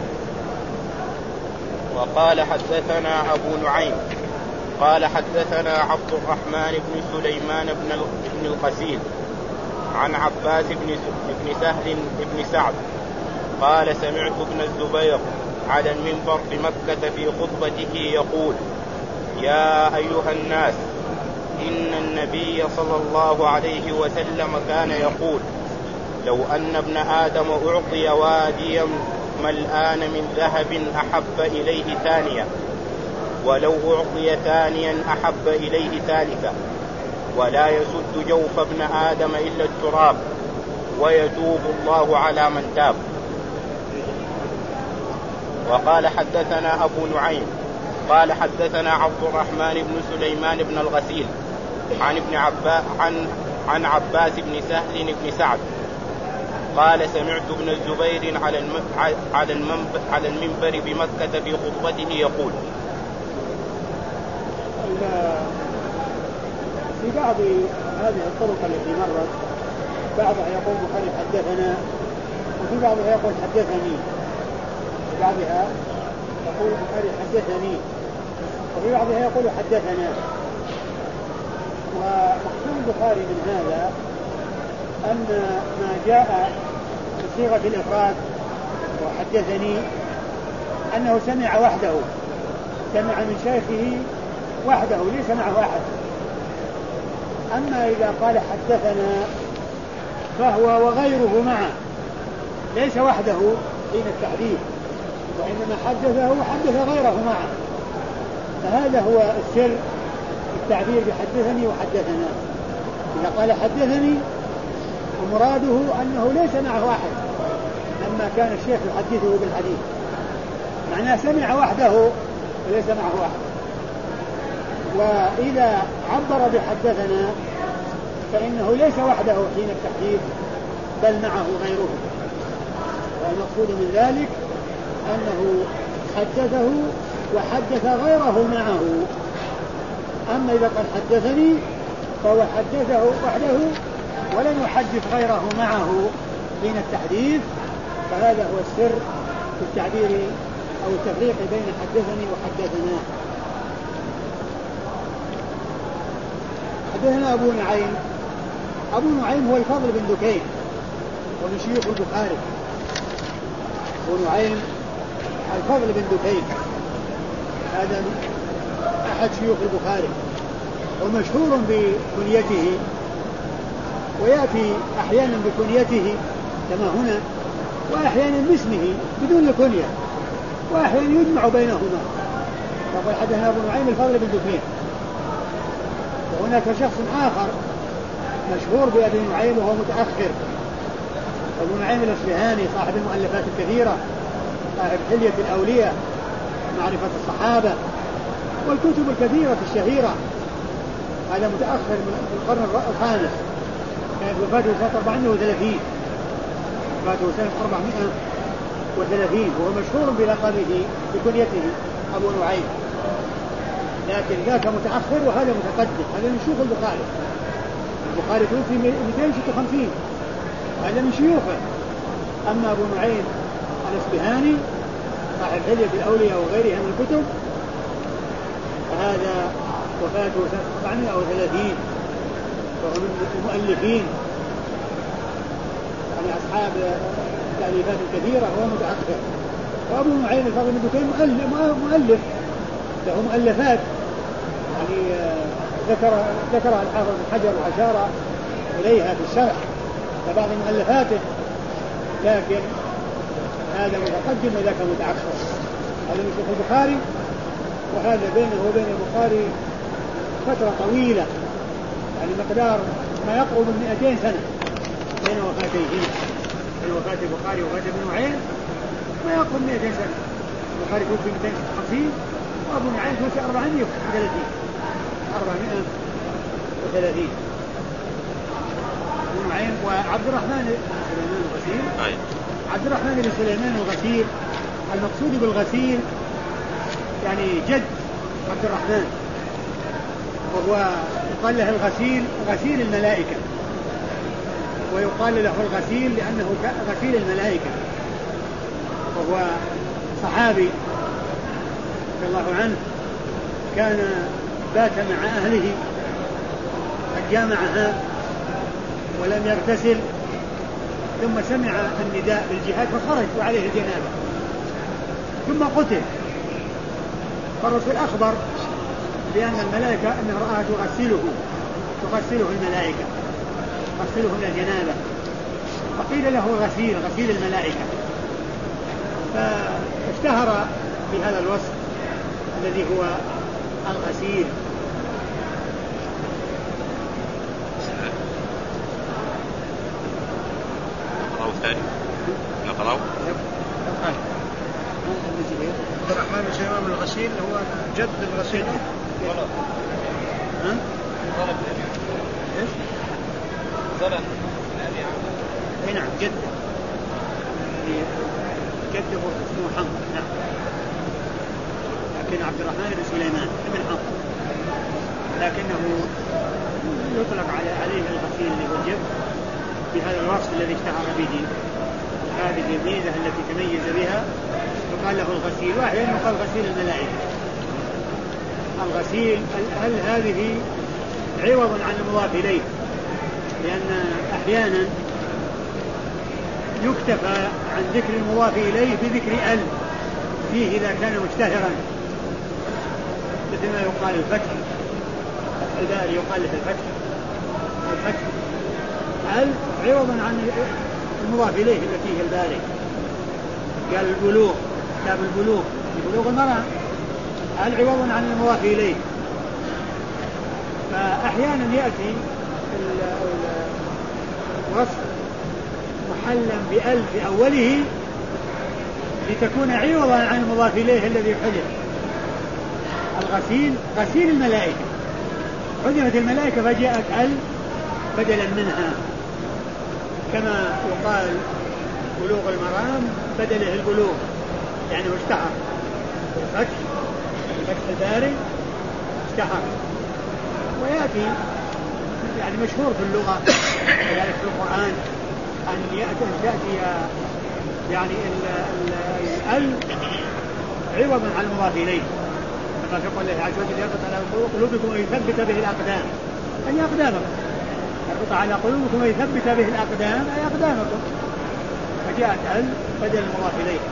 وقال حدثنا أبو نعيم قال حدثنا عبد الرحمن بن سليمان بن القسيل عن عباس بن سهل بن سعد قال: سمعت ابن الزبير على المنبر بمكة في خطبته يقول: يا أيها الناس، إن النبي صلى الله عليه وسلم كان يقول: لو أن ابن آدم أعطي واديا ملآن من ذهب أحب إليه ثانية، ولو أعطي ثانيا أحب إليه ثالثا، ولا يسد جوف ابن آدم إلا التراب، ويتوب الله على من تاب. وقال حدثنا أبو نعيم قال حدثنا عبد الرحمن بن سليمان بن الغسيل عن ابن عباس عن عن عباس بن سهل بن سعد قال سمعت ابن الزبير على على المنبر, على المنبر بمكة في خطبته يقول. في بعض هذه الطرق التي مرت بعضها يقول البخاري حدثنا وفي بعضها يقول حدثني، في بعضها يقول البخاري حدثني وفي بعضها يقول حدثنا. ومقصود البخاري من هذا أن ما جاء بصيغة الإفراد وحدثني أنه سمع وحده، سمع من شيخه وحده ليس معه أحد. أما إذا قال حدثنا فهو وغيره معه ليس وحده حين التحديث، وإنما حدثه وحدث غيره معه. فهذا هو السر التعبير بحدثني وحدثنا. إذا قال حدثني ومراده أنه ليس معه أحد لما كان الشيخ يحدثه بالحديث، معناه سمع وحده وليس معه أحد. وإذا عبر بحدثنا فإنه ليس وحده حين التحديث بل معه غيره. والمقصود من ذلك أنه حدثه وحدث غيره معه. أما إذا قال حدثني فهو حدثه وحده ولم يحدث غيره معه حين التحديث. فهذا هو السر في التعبير أو التفريق بين حدثني وحدثنا. حدثنا أبو نعيم. أبو نعيم هو الفضل بن دكين ومن شيوخ البخاري. أبو نعيم الفضل بن دكين هذا أحد شيوخ البخاري ومشهور بكنيته، ويأتي أحيانا بكنيته كما هنا وأحيانا باسمه بدون الكنية، وأحيانا يجمع بينهما. فقال حدثنا أبو نعيم الفضل بن دكين. وهناك شخص آخر مشهور بأبي نعيم وهو متأخر، أبو نعيم الأصبهاني صاحب المؤلفات الكثيرة، صاحب حلية الأولياء، معرفة الصحابة والكتب الكثيرة الشهيرة. هذا متأخر من القرن الخامس، كانت وفاته سنة أربعمائة وثلاثين، وفاته سنة أربعمائة وثلاثين، وهو مشهور بلقبه بكنيته أبو نعيم. لكن ذاك متأخر وهذا متقدم، هذا من شيوخ البخاري. البخاري توفي مئتين وستة وخمسين، هذا من شيوخه. أما أبو نعيم الأصبهاني صاحب حلية الأولياء وغيرها من الكتب فهذا وفاته سنة أربعمائة وثلاثين، وهو من المؤلفين يعني أصحاب التأليفات الكثيرة، وهو متأخر. وأبو نعيم الفضل بن دكين مؤلف له مؤلفات يعني ذكر ذكرها الحافظ بن حجر وأشار إليها في الشرح فبعض مؤلفاته، لكن هذا متقدم وذاك متأخر. هذا من شيخ البخاري، وهذا بينه وبين البخاري فترة طويلة، يعني مقدار ما يقرب من مئتين سنة بين وفاتيه، بين وفاة البخاري ووفاة ابن نعيم ما يقرب مئتين سنة. البخاري توفي مئتين وخمسين وأبو نعيم توفي أربعمائة وثلاثين، أربعمائة وثلاثين. أبو نعيم وعبد الرحمن بن سليمان الغسيل. عبد الرحمن بن سليمان الغسيل المقصود بالغسيل يعني جد عبد الرحمن، وهو يقال له الغسيل غسيل الملائكة، ويقال له الغسيل لأنه غسيل الملائكة. وهو صحابي رضي الله عنه، كان بات مع أهله قد جامعها ولم يغتسل، ثم سمع النداء بالجهاد فخرج وعليه الجنابة ثم قتل. فالرسول أخبر بأن الملائكة أنه رآها تغسله تغسله الملائكة تغسله من الجنابة، فقيل له غسيل غسيل الملائكة، فاشتهر بهذا الوصف الذي هو الغسيل. نقرأه ثاني نقرأه عبد الرحمن بن سليمان الغسيل هو جد الغسيل. ها؟ ايش؟ زلن اي نعم جده جده اسمه حنظل نعم، لكن عبد الرحمن بن سليمان ابن حنظل، لكنه يطلق على عليه الغسيل اللي هو الجد بهذا الوصف الذي اشتهر به، هذه الميزة التي تميز بها يقال له الغسيل، واحيانا يقال غسيل الملائكة. الغسيل هل هذه عوض عن المضاف إليه؟ لأن أحيانا يكتفى عن ذكر المضاف إليه بذكر ال فيه إذا كان مشتهرا، مثل ما يقال الفتح، الباري يقال له الفتح، الفتح ال عوضا عن المضاف إليه التي هي الباري. قال البلوغ، كتاب البلوغ، البلوغ المرأة ال عوضا عن المضاف إليه. فأحيانا يأتي الوصف محلا بأل في أوله لتكون عوضا عن المضاف إليه الذي حذف. الغسيل غسيل الملائكة، حذفت الملائكة فجاءت ال بدلا منها، كما يقال بلوغ المرام بدله البلوغ، يعني اشتهر الفتح، الفتح الباري اشتهر. ويأتي يعني مشهور في اللغة وذلك في القرآن أن يأتي يعني ال عوضا عن المضاف إليه، كما في قول الله عز وجل يربط على قلوبكم ويثبت به الأقدام، أي أقدامكم، يربط على قلوبكم ويثبت به الأقدام أي أقدامكم، فجاءت ال بدل المضاف إليه.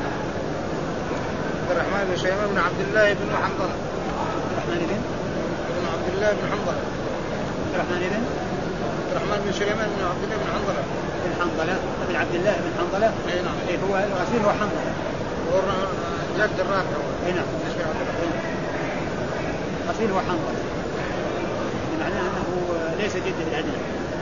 عبد الرحمن بن سليمان بن عبد الله بن حنظلة، عبد الرحمن بن بن عبد الله بن حنظلة، عبد الرحمن بن عبد الرحمن بن سليمان بن عبد الله بن حنظلة، بن حنظلة بن عبد الله بن حنظلة. اي نعم. إيه هو الغسيل هو حنظلة، هو جد الراكب. اي نعم. الغسيل هو حنظلة، بمعنى أنه ليس جده الأدنى.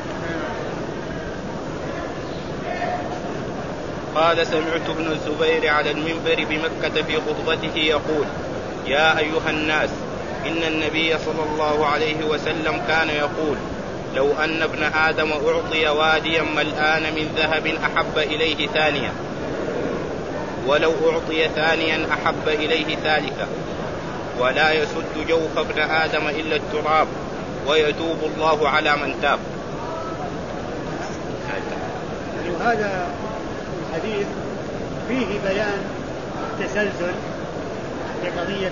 قال سمعت ابن الزبير على المنبر بمكة في خطبته يقول: يا أيها الناس، إن النبي صلى الله عليه وسلم كان يقول: لو أن ابن آدم أعطي واديا ملآن من ذهب أحب إليه ثانية، ولو أعطي ثانيا أحب إليه ثالثا، ولا يسد جوف ابن آدم إلا التراب، ويتوب الله على من تاب. وهذا الحديث فيه بيان تسلسل لقضية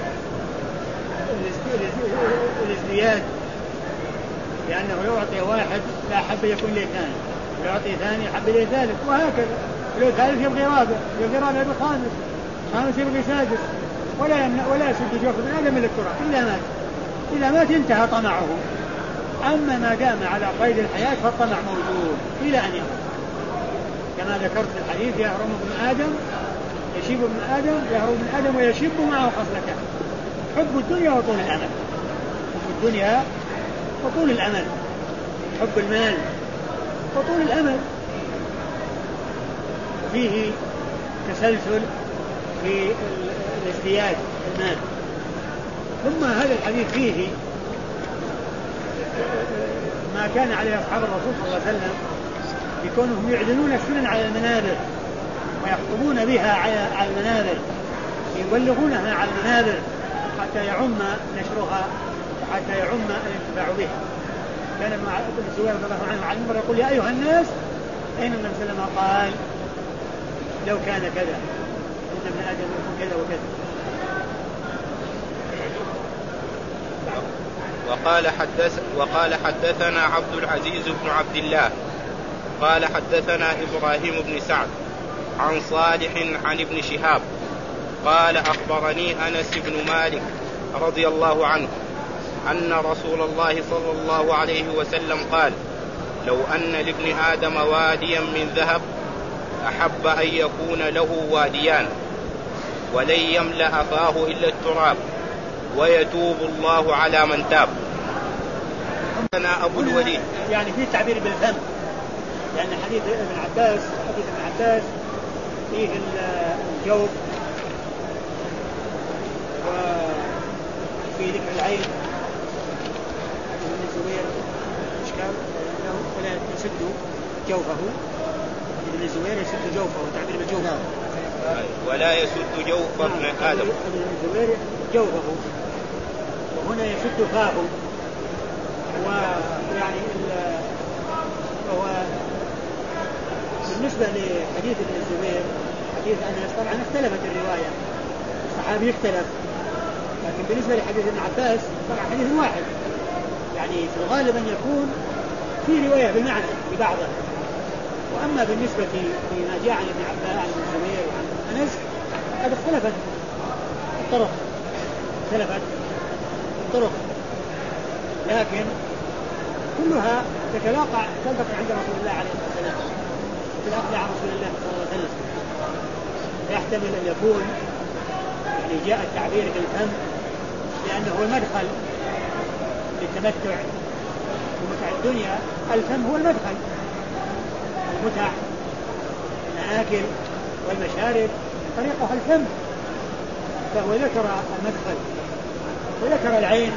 الازدياد، لأنه لو أعطي واحد لا حب يكون ليه ثاني، لو أعطي ثاني حب ليه ثالث، وهكذا. لو ثالث يبغي رابع، يبغي رابع بخامس، خامس يبغي سادس، ولا يمنع ولا يسد جوف ابن آدم إلا التراب إلا مات. إذا مات انتهى طمعه، أما ما دام على قيد الحياة فالطمع موجود إلى أن يموت، كما ذكرت في الحديث: يهرم ابن آدم، يشيب ابن آدم، يهرم ابن آدم ويشيب معه خصلتان: حب الدنيا وطول الأمل، حب الدنيا وطول الأمل، حب المال وطول الأمل. فيه تسلسل في الازدياد المال. ثم هذا الحديث فيه ما كان عليه أصحاب الرسول صلى الله عليه وسلم بكونهم يعلنون السنن على المنابر ويخطبون بها على المنابر، يبلغونها على المنابر حتى يعم نشرها وحتى يعم الانتفاع بها. كان ابن الزبير رضي الله عنه على المنبر يقول: يا أيها الناس، أين النبي صلى الله عليه وسلم قال: لو كان كذا، إن ابن آدم يكون كذا وكذا. وقال حدث وقال حدثنا عبد العزيز بن عبد الله قال حدثنا إبراهيم بن سعد عن صالح عن ابن شهاب قال: أخبرني أنس بن مالك رضي الله عنه أن رسول الله صلى الله عليه وسلم قال: لو أن لابن آدم واديا من ذهب أحب أن يكون له واديان، ولن يملأ فاه إلا التراب، ويتوب الله على من تاب. أنا أبو الوليد يعني في تعبير بالفم، لأن يعني حديث ابن عباس حديث ابن عباس فيه الجوف وفي ذكر العين. ابن الزبير إشكال ولا يسد جوفه ابن الزبير يسد جوفه وتعبير بالجوف ولا يسد جوف ابن آدم ابن الزبير جوفه وهنا يسد فاه ويعني هو بالنسبة لحديث ابن الزبير حديث أنس طبعا اختلفت الرواية الصحابي اختلف لكن بالنسبة لحديث ابن عباس طبعا حديث واحد يعني في الغالب أن يكون في رواية بالمعنى ببعضها وأما بالنسبة لما جاء عن ابن عباس عن ابن الزبير وعن أنس قد اختلفت الطرق اختلفت الطرق لكن كلها تتلاقى تلتقي عند رسول الله عليه الصلاة والسلام تتلاقى عن رسول الله صلى الله عليه وسلم يحتمل أن يكون يعني جاء التعبير بالفم لأنه هو المدخل للتمتع ومتع الدنيا الفم هو المدخل المتع المآكل والمشارب طريقها الفم فهو ذكر المدخل وذكر العين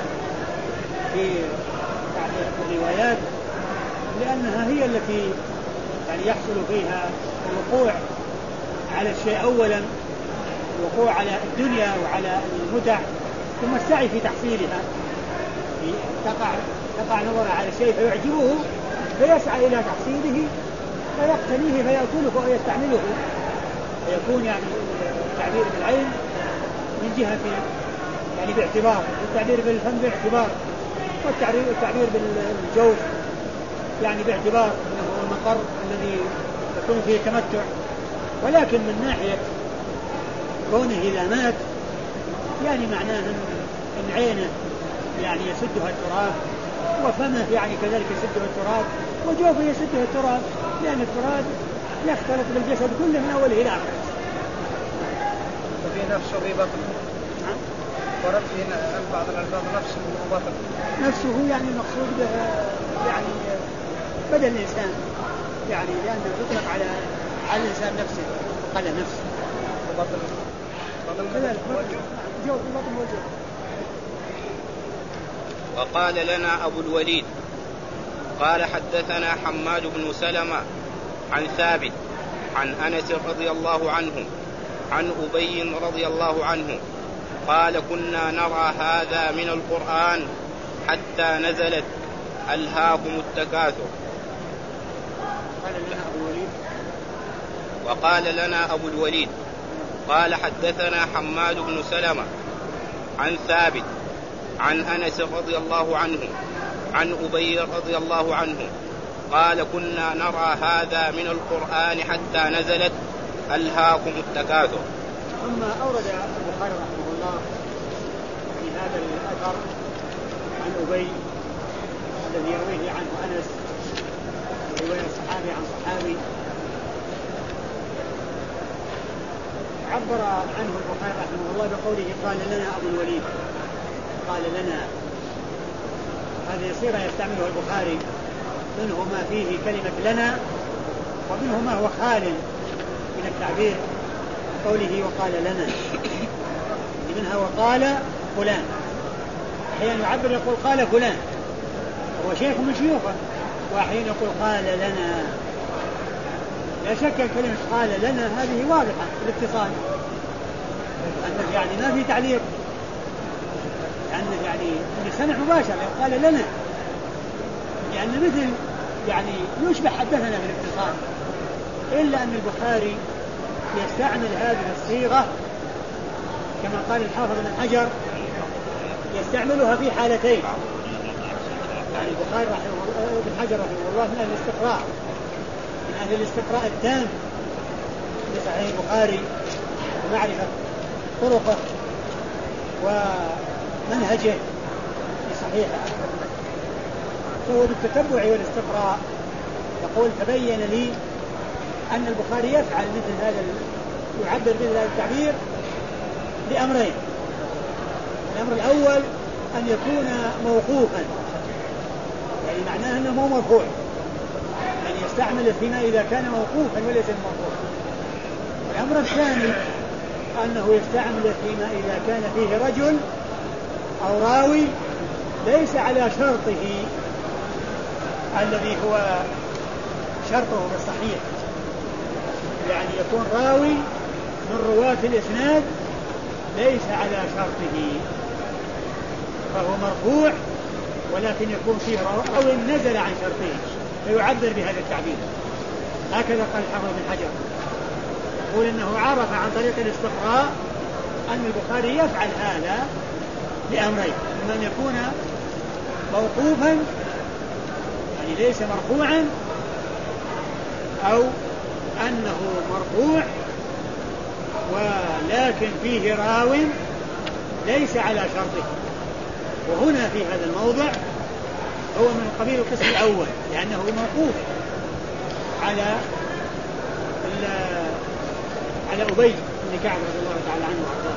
في يعني الروايات لأنها هي التي يعني يحصل فيها الوقوع على الشيء أولا الوقوع على الدنيا وعلى المتع ثم السعي في تحصيلها تقع تقع نظر على الشيء فيعجبه فيسعى إلى تحصيله فيقتنيه فيأكله أو يستعمله فيكون يعني التعبير بالعين من جهة يعني باعتبار والتعبير بالفم باعتبار والتعبير بالجوف يعني باعتبار أنه هو المقر الذي يكون فيه تمتع ولكن من ناحية كونه إذا مات يعني معناه أن عينه يعني يسدها التراب وفمه يعني كذلك يسدها التراب وجوفه يسدها التراب لأن التراب يختلط بالجسد كله من أوله إلى آخره وفي نفسه في بطنه ورد في بعض الألفاظ نفسه وبطنه نفسه يعني المقصود به يعني بدل الإنسان يعني لأنه يطلق على على الإنسان نفسه قال نفسه وبطن كذلك جوف البطن والجوف. وقال لنا أبو الوليد قال حدثنا حماد بن سلمة عن ثابت عن أنس رضي الله عنه عن أبي رضي الله عنه قال كنا نرى هذا من القرآن حتى نزلت ألهاكم التكاثر. وقال لنا أبو الوليد قال حدثنا حماد بن سلمة عن ثابت عن أنس رضي الله عنه عن أبي رضي الله عنه قال كنا نرى هذا من القرآن حتى نزلت ألهاكم التكاثر. ثم أورد البخاري رحمه الله في هذا الأثر عن أبي الذي يرويه عنه أنس رواية الصحابي عن صحابي عبر عنه البخاري رحمه الله بقوله قال لنا أبو الوليد قال لنا هذه صيغة يستعملها البخاري منه ما فيه كلمة لنا ومنه ما هو خال من التعبير قوله وقال لنا منها وقال فلان أحيانا يعبر يقول قال فلان هو شيخ من شيوخه وأحيانا يقول قال لنا لا شك الكلمة قال لنا هذه واضحة في الاتصال أنه يعني ما في تعليق لأنه يعني من السمع مباشر قال لنا لأن مثل يعني يشبه حدثنا في الاتصال إلا أن البخاري يستعمل هذه الصيغة كما قال الحافظ بن حجر يستعملها في حالتين يعني البخاري رحمه الله ابن حجر رحمه الله من أهل الاستقراء من أهل الاستقراء التام لصحيح البخاري ومعرفة طرقه ومنهجه في صحيحه فهو بالتتبع والاستقراء يقول تبين لي أن البخاري يفعل مثل هذا يعبر مثل هذا التعبير لأمرين. الأمر الأول أن يكون موقوفا يعني معناه أنه مو مرفوع يعني يستعمل فيما إذا كان موقوفا وليس مرفوعا. الأمر الثاني أنه يستعمل فيما إذا كان فيه رجل أو راوي ليس على شرطه الذي هو شرطه بالصحيح، يعني يكون راوي من رواة الإسناد ليس على شرطه فهو مرفوع، ولكن يكون فيه راوي أو نزل عن شرطه فيعبر بهذا التعبير. هكذا قال الحافظ بن حجر، يقول إنه عرف عن طريق الاستقراء أن البخاري يفعل هذا لأمرين: إما أن يكون موقوفا يعني ليس مرفوعا، أو أنه مرفوع ولكن فيه راو ليس على شرطه. وهنا في هذا الموضع هو من قبيل القسم الأول، لأنه موقوف على على أبي بن كعب رضي الله تعالى عنه وارضاه.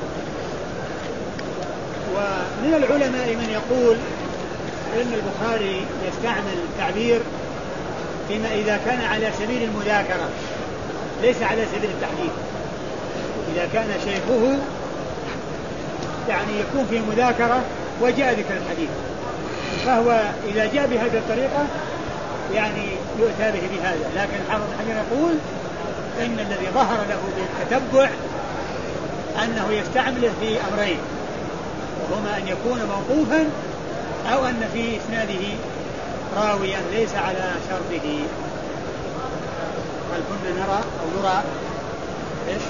ومن العلماء من يقول إن البخاري يستعمل التعبير فيما إذا كان على سبيل المذاكرة ليس على سبيل التحديث. إذا كان شيخه يعني يكون في مذاكرة وجاء ذكر الحديث، فهو إذا جاء بهذه الطريقة يعني يؤتى به بهذا. لكن الحافظ بن حجر يقول إن الذي ظهر له بالتتبع أنه يستعمله في أمرين، وهما أن يكون موقوفا أو أن في إسناده راويا ليس على شرطه. هل كنا نرى أو نرى إيش؟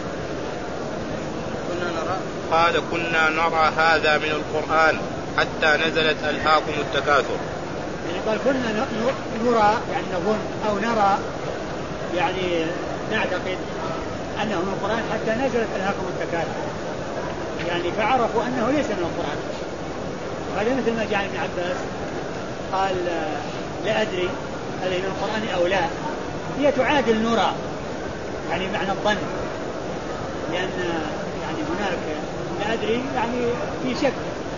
كنا نرى قال كنا نرى هذا من القرآن حتى نزلت ألهاكم التكاثر. يعني قال كنا نرى يعني نظن أو نرى يعني نعتقد أنه من القرآن حتى نزلت ألهاكم التكاثر، يعني فعرفوا أنه ليس من القرآن. وهذا مثل ما جاء ابن عباس قال لا أدري هل من القرآن أو لا، هي تعادل نرى يعني معنى الظن، لأن يعني هناك لا أدري يعني في شك،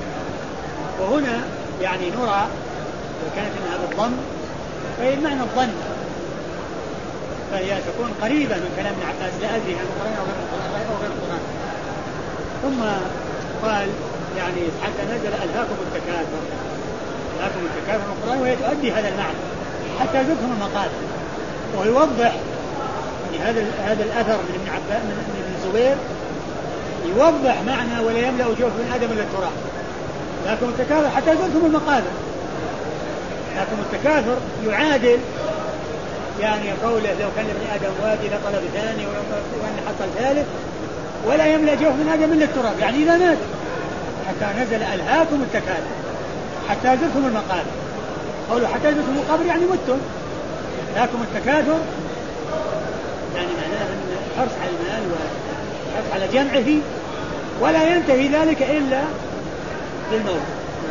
وهنا يعني نرى وكانت انها بالضم فهي معنى الظن، فهي تكون قريبة من كلام ابن عباس لا أدري عن القرآن أو غير القرآن أو غير القرآن. ثم قال يعني حتى نزل ألهاكم التكاثر، ألهاكم التكاثر من القرآن، وهي تؤدي هذا المعنى حتى يزكهم المقاصد. ويوضح هذا هذا الأثر من ابن عباس من ابن الزبير يوضح معنى ولا يملأ جوف من آدم إلا التراب، لكن التكاثر حتى يزكهم المقاصد. لكن التكاثر يعادل يعني قوله لو كان ابن آدم وادي لطلب ثاني وأن حصل ثالث ولا يملأ جوف من آدم إلا التراب، يعني إذا مات حتى نزل ألهاكم التكاثر حتى زرتم المقابر. قولوا حتى زرتم المقابر يعني متم، لكم التكاثر يعني معناه أن الحرص على المال والحرص على جمعه ولا ينتهي ذلك إلا بالموت.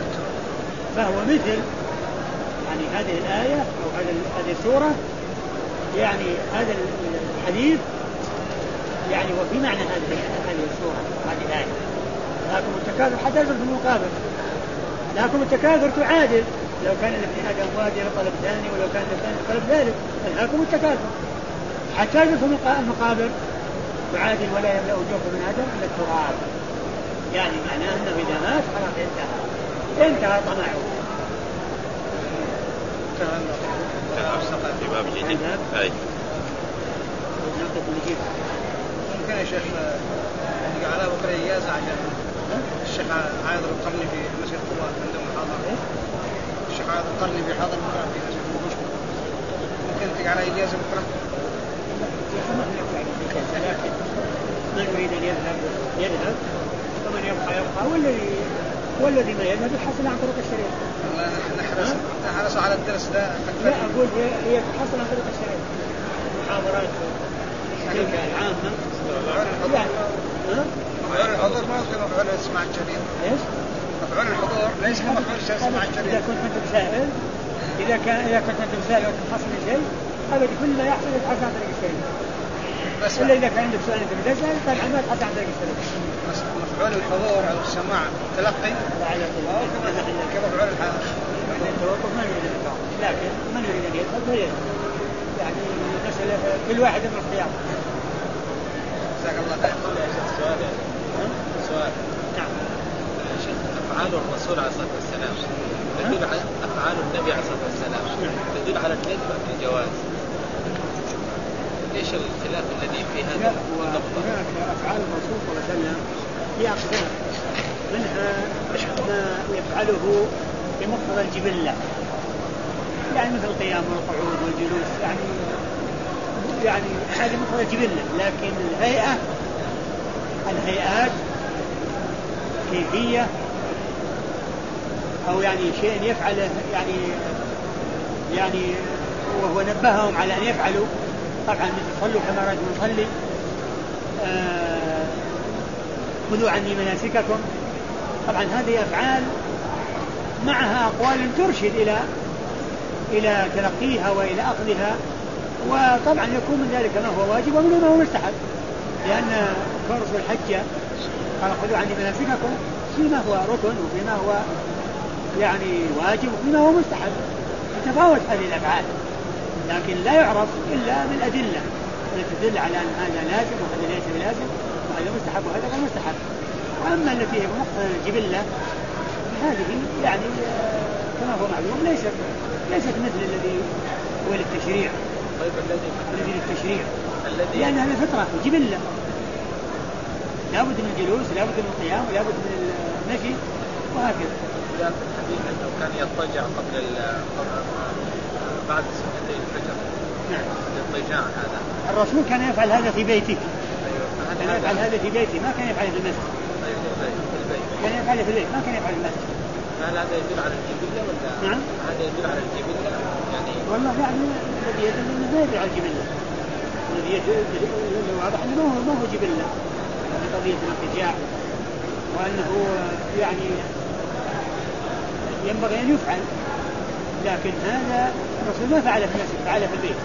فهو مثل يعني هذه الآية أو هذه السورة، يعني هذا الحديث يعني وفي معنى هذه هذه السورة هذه الآية. لكم التكاثر حتى زرتم المقابر، لكم التكاثر تعادل لو كان لابن آدم وادي لطلب ثاني ولو كان لابن طلب ثالث، ألهاكم التكاثر حتى زرتم المقابر تعادل ولا يملأ جوف من آدم إلا التراب، يعني معناه أنه إذا مات خلاص انتهى انتهى طمعه. في باب جديد. أي. ممكن يا شيخ على بكرة إجازة عشان الشيخ عايض القرني في مسجد قباء عندهم محاضرة. الشيخ عايض القرني في حاضر بكرة في مسجد قباء، ممكن تيجي على إجازة بكرة؟ من يريد أن يذهب يذهب ومن يبقى يبقى، والذي والذي ما يذهب يحصل عن طريق الشريعة. نحرص نحرص على الدرس ده. لا أقول هي تحصل عن طريق الشريعة، محاضرات عامة. مفعول الحضور ما يصير مفعول اسمع الجريد. ايش؟ مفعول الحضور ليس مفعول اسمع الجريد. إذا كنت أنت سائل إذا كان إذا كنت أنت سائل وتحصل شيء هذا كل ما يحصل يتحصل عن طريق الشريعة. بس إلا إذا كان عندك سؤال أنت بتسأل طبعا ما يتحصل عن طريق الشريعة. مفعول الحضور أو السماع تلقي أو كمفعول الحاضر. التوقف ما يريد أن يدفع، لكن من يريد أن يدفع فيدفع، يعني مسألة كل واحد من اختيار. جزاك الله خير. سؤال سؤال نعم. أفعال الرسول عليه الصلاة والسلام تدل على أفعال النبي عليه الصلاة والسلام تدل على الندب في الجواز، ايش الخلاف الذي في هذا النقطة؟ هناك أفعال الرسول صلى الله عليه وسلم في أقسام، منها ما يفعله بمقتضى الجبلة، يعني مثل القيام والقعود والجلوس، يعني يعني هذه مقتضى الجبلة. لكن الهيئة الهيئات كيفية أو يعني شيء يفعله يعني يعني وهو نبههم على أن يفعلوا، طبعا صلوا كما رأيتم نصلي، خذوا آه عني مناسككم، طبعا هذه أفعال معها أقوال ترشد إلى إلى تلقيها وإلى أخذها، وطبعا يكون من ذلك ما هو واجب ومنه ما هو مستحب، لأن فرض الحج قال خذوا عني مناسككم فيما هو ركن وفيما هو يعني واجب وفيما هو مستحب، تتفاوت هذه الأفعال، لكن لا يعرف إلا بالأدلة التي تدل على أن هذا لازم وهذا ليس بلازم وهذا مستحب وهذا غير مستحب. وأما التي هي بمقتضى الجبلة هذه يعني كما هو معلوم ليست ليست مثل الذي هو للتشريع. طيب الذي الذي للتشريع لأن هذا فطرة جبلة، لا بد من الجلوس لا بد من القيام لا بد من المشي وهكذا. جاء في الحديث أنه كان يضطجع قبل بعد سنتي الفجر. نعم. الاضطجاع هذا الرسول كان يفعل هذا في بيته. أيوة. كان يفعل هذا في بيته ما كان يفعل في المسجد. أيوة في البيت. كان يفعل في البيت ما كان يفعل في المسجد. هل هذا يدل على الجبلة ولا؟ نعم. هذا يدل على الجبلة يعني. والله يعني الذي يدل انه ما يدل على الجبلة. الذي يدل واضح انه ما هو ما هو جبلة. يعني قضية الارتجاع وانه يعني ينبغي ان يفعل، لكن هذا الرسول ما فعل في المسجد فعل في البيت.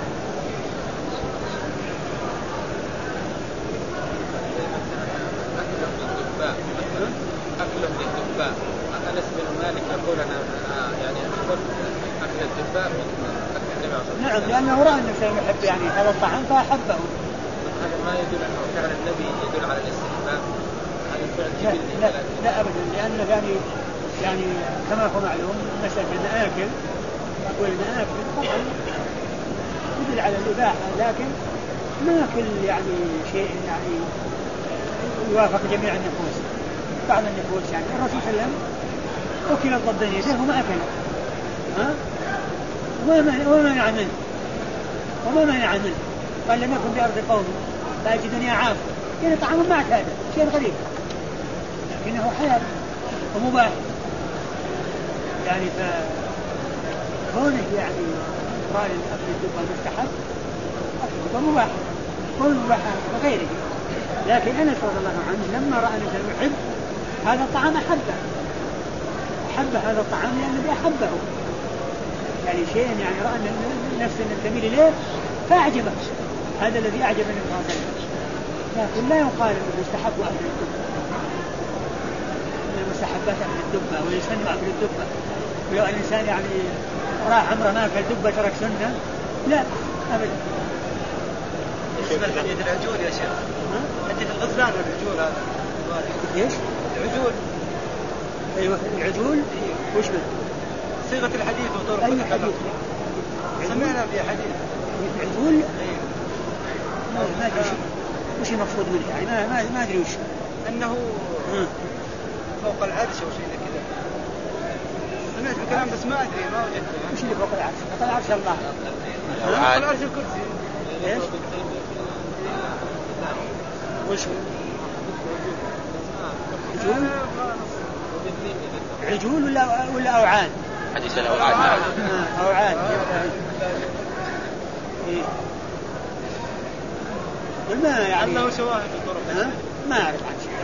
أكلهم للدباء. أنس بن مالك يقول أنا يعني أخبرت أكل الدباء من أكل النبي صلى الله عليه وسلم. نعم لأنه رأى أن الإنسان يحب يعني هذا الطعام فأحبه. هذا ما يدل أنه فعل النبي يدل على الاستحباب. هذا فعل لا, جبلي. لا, لا أبدا، لأنه يعني يعني كما هو معلوم مسألة المآكل والمآكل طبعا يدل على الإباحة، لكن ما كل يعني شيء يعني يوافق جميع النفوس. بعض النفوس يعني الرسول صلى الله عليه وسلم أكل الضبين يده وما أكل ها وما منع منه وما منع منه قال لم يكن بأرض قوم فأجدني أعاف، يعني طعام ما اعتاد شيء غريب لكنه حلال ومباح، يعني فكونه يعني قال أكل الدبة مستحب أكل الدبة مباح كل مباح وغيره. لكن أنس رضي الله عنه لما رأى أنه يحب هذا الطعام أحبه أحب هذا الطعام لأنه أحبه، يعني شيء يعني رأى نفسه أن تميل إليه فأعجبه، هذا الذي أعجب النبي صلى الله عليه وسلم. لكن لا يقال أنه مستحب أكل الدبة، من المستحبات أكل الدبة ويسن أكل الدبة، ولو الإنسان يعني راح عمره ما أكل دبة ترك سنة، لا أبدا. بالنسبة لحديث العجول يا شيخ، حديث الغزلان والعجول هذا ايش؟ العجول. ايوه العجول. وش به؟ صيغة الحديث وطرق أي حديث؟ سمعنا في حديث العجول. أيه. ما ما أدري وش المقصود منه يعني ما ما ما أدري وش. أنه م. فوق العرش أو شيء كذا. سمعت الكلام بس ما أدري ما وجدته. وش اللي فوق العرش؟ فوق العرش الله. فوق العرش الكرسي. إيش؟ وش؟ عجول؟ عجول ولا ولا أوعاد؟ حديث الأوعاد. آه أوعاد. إيه. ما يعني. الله شواهد الطرق. ما أعرف عن شيء.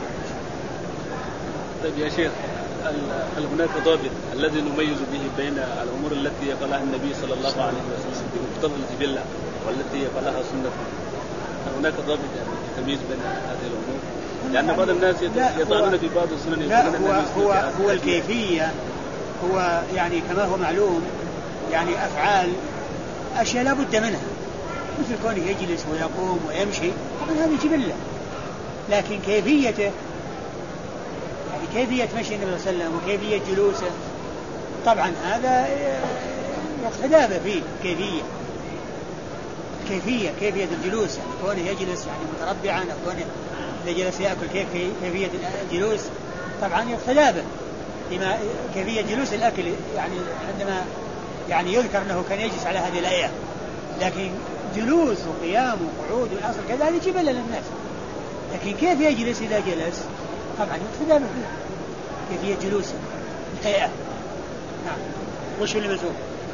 طيب يا شيخ، هل هناك ضابط الذي نميز به بين الأمور التي قالها النبي صلى الله عليه وسلم بمقتضى الجبلة والتي قالها سنة؟ هل هناك ضابط يعني تمييز بين هذه الأمور؟ لأن بعض الناس يطعنون في بعض السنن. لا هو هو هو الكيفية، هو يعني كما هو معلوم يعني أفعال أشياء لا بد منها، مثل كونه يجلس ويقوم ويمشي طبعا هذه جبلة، لكن كيفيته يعني كيفية مشي النبي صلى الله عليه وسلم وكيفية جلوسه طبعا هذا يقتدى به فيه كيفية الكيفية كيفية الجلوس، يعني كونه يجلس يعني متربعا أو كونه إذا جلس يأكل كيف كيفية الجلوس طبعا يقتدى به، لما كيفية جلوس الأكل يعني عندما يعني يذكر أنه كان يجلس على هذه الآية، لكن جلوس وقيام وقعود والأصل كذا هذه جبلة للناس، لكن كيف يجلس إذا جلس طبعا يقتدى به كيفية جلوسه الهيئة. نعم. وش اللي مسوق؟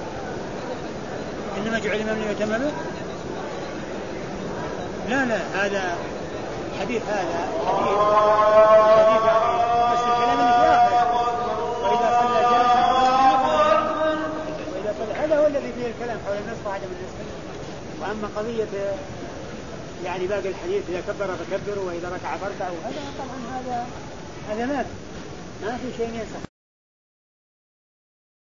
إنما جعل الإمام ليؤتم به؟ لا لا هذا حديث هذا حديث حديث بس الكلام اللي في آخر وإذا صلى جالسا وإذا صلى هذا هو الذي فيه الكلام حول النصف وعدم النصف. وأما قضية يعني باقي الحديث إذا كبر فكبروا وإذا ركع فاركعوا هذا طبعا هذا هذا ما ما في شيء ينسخ.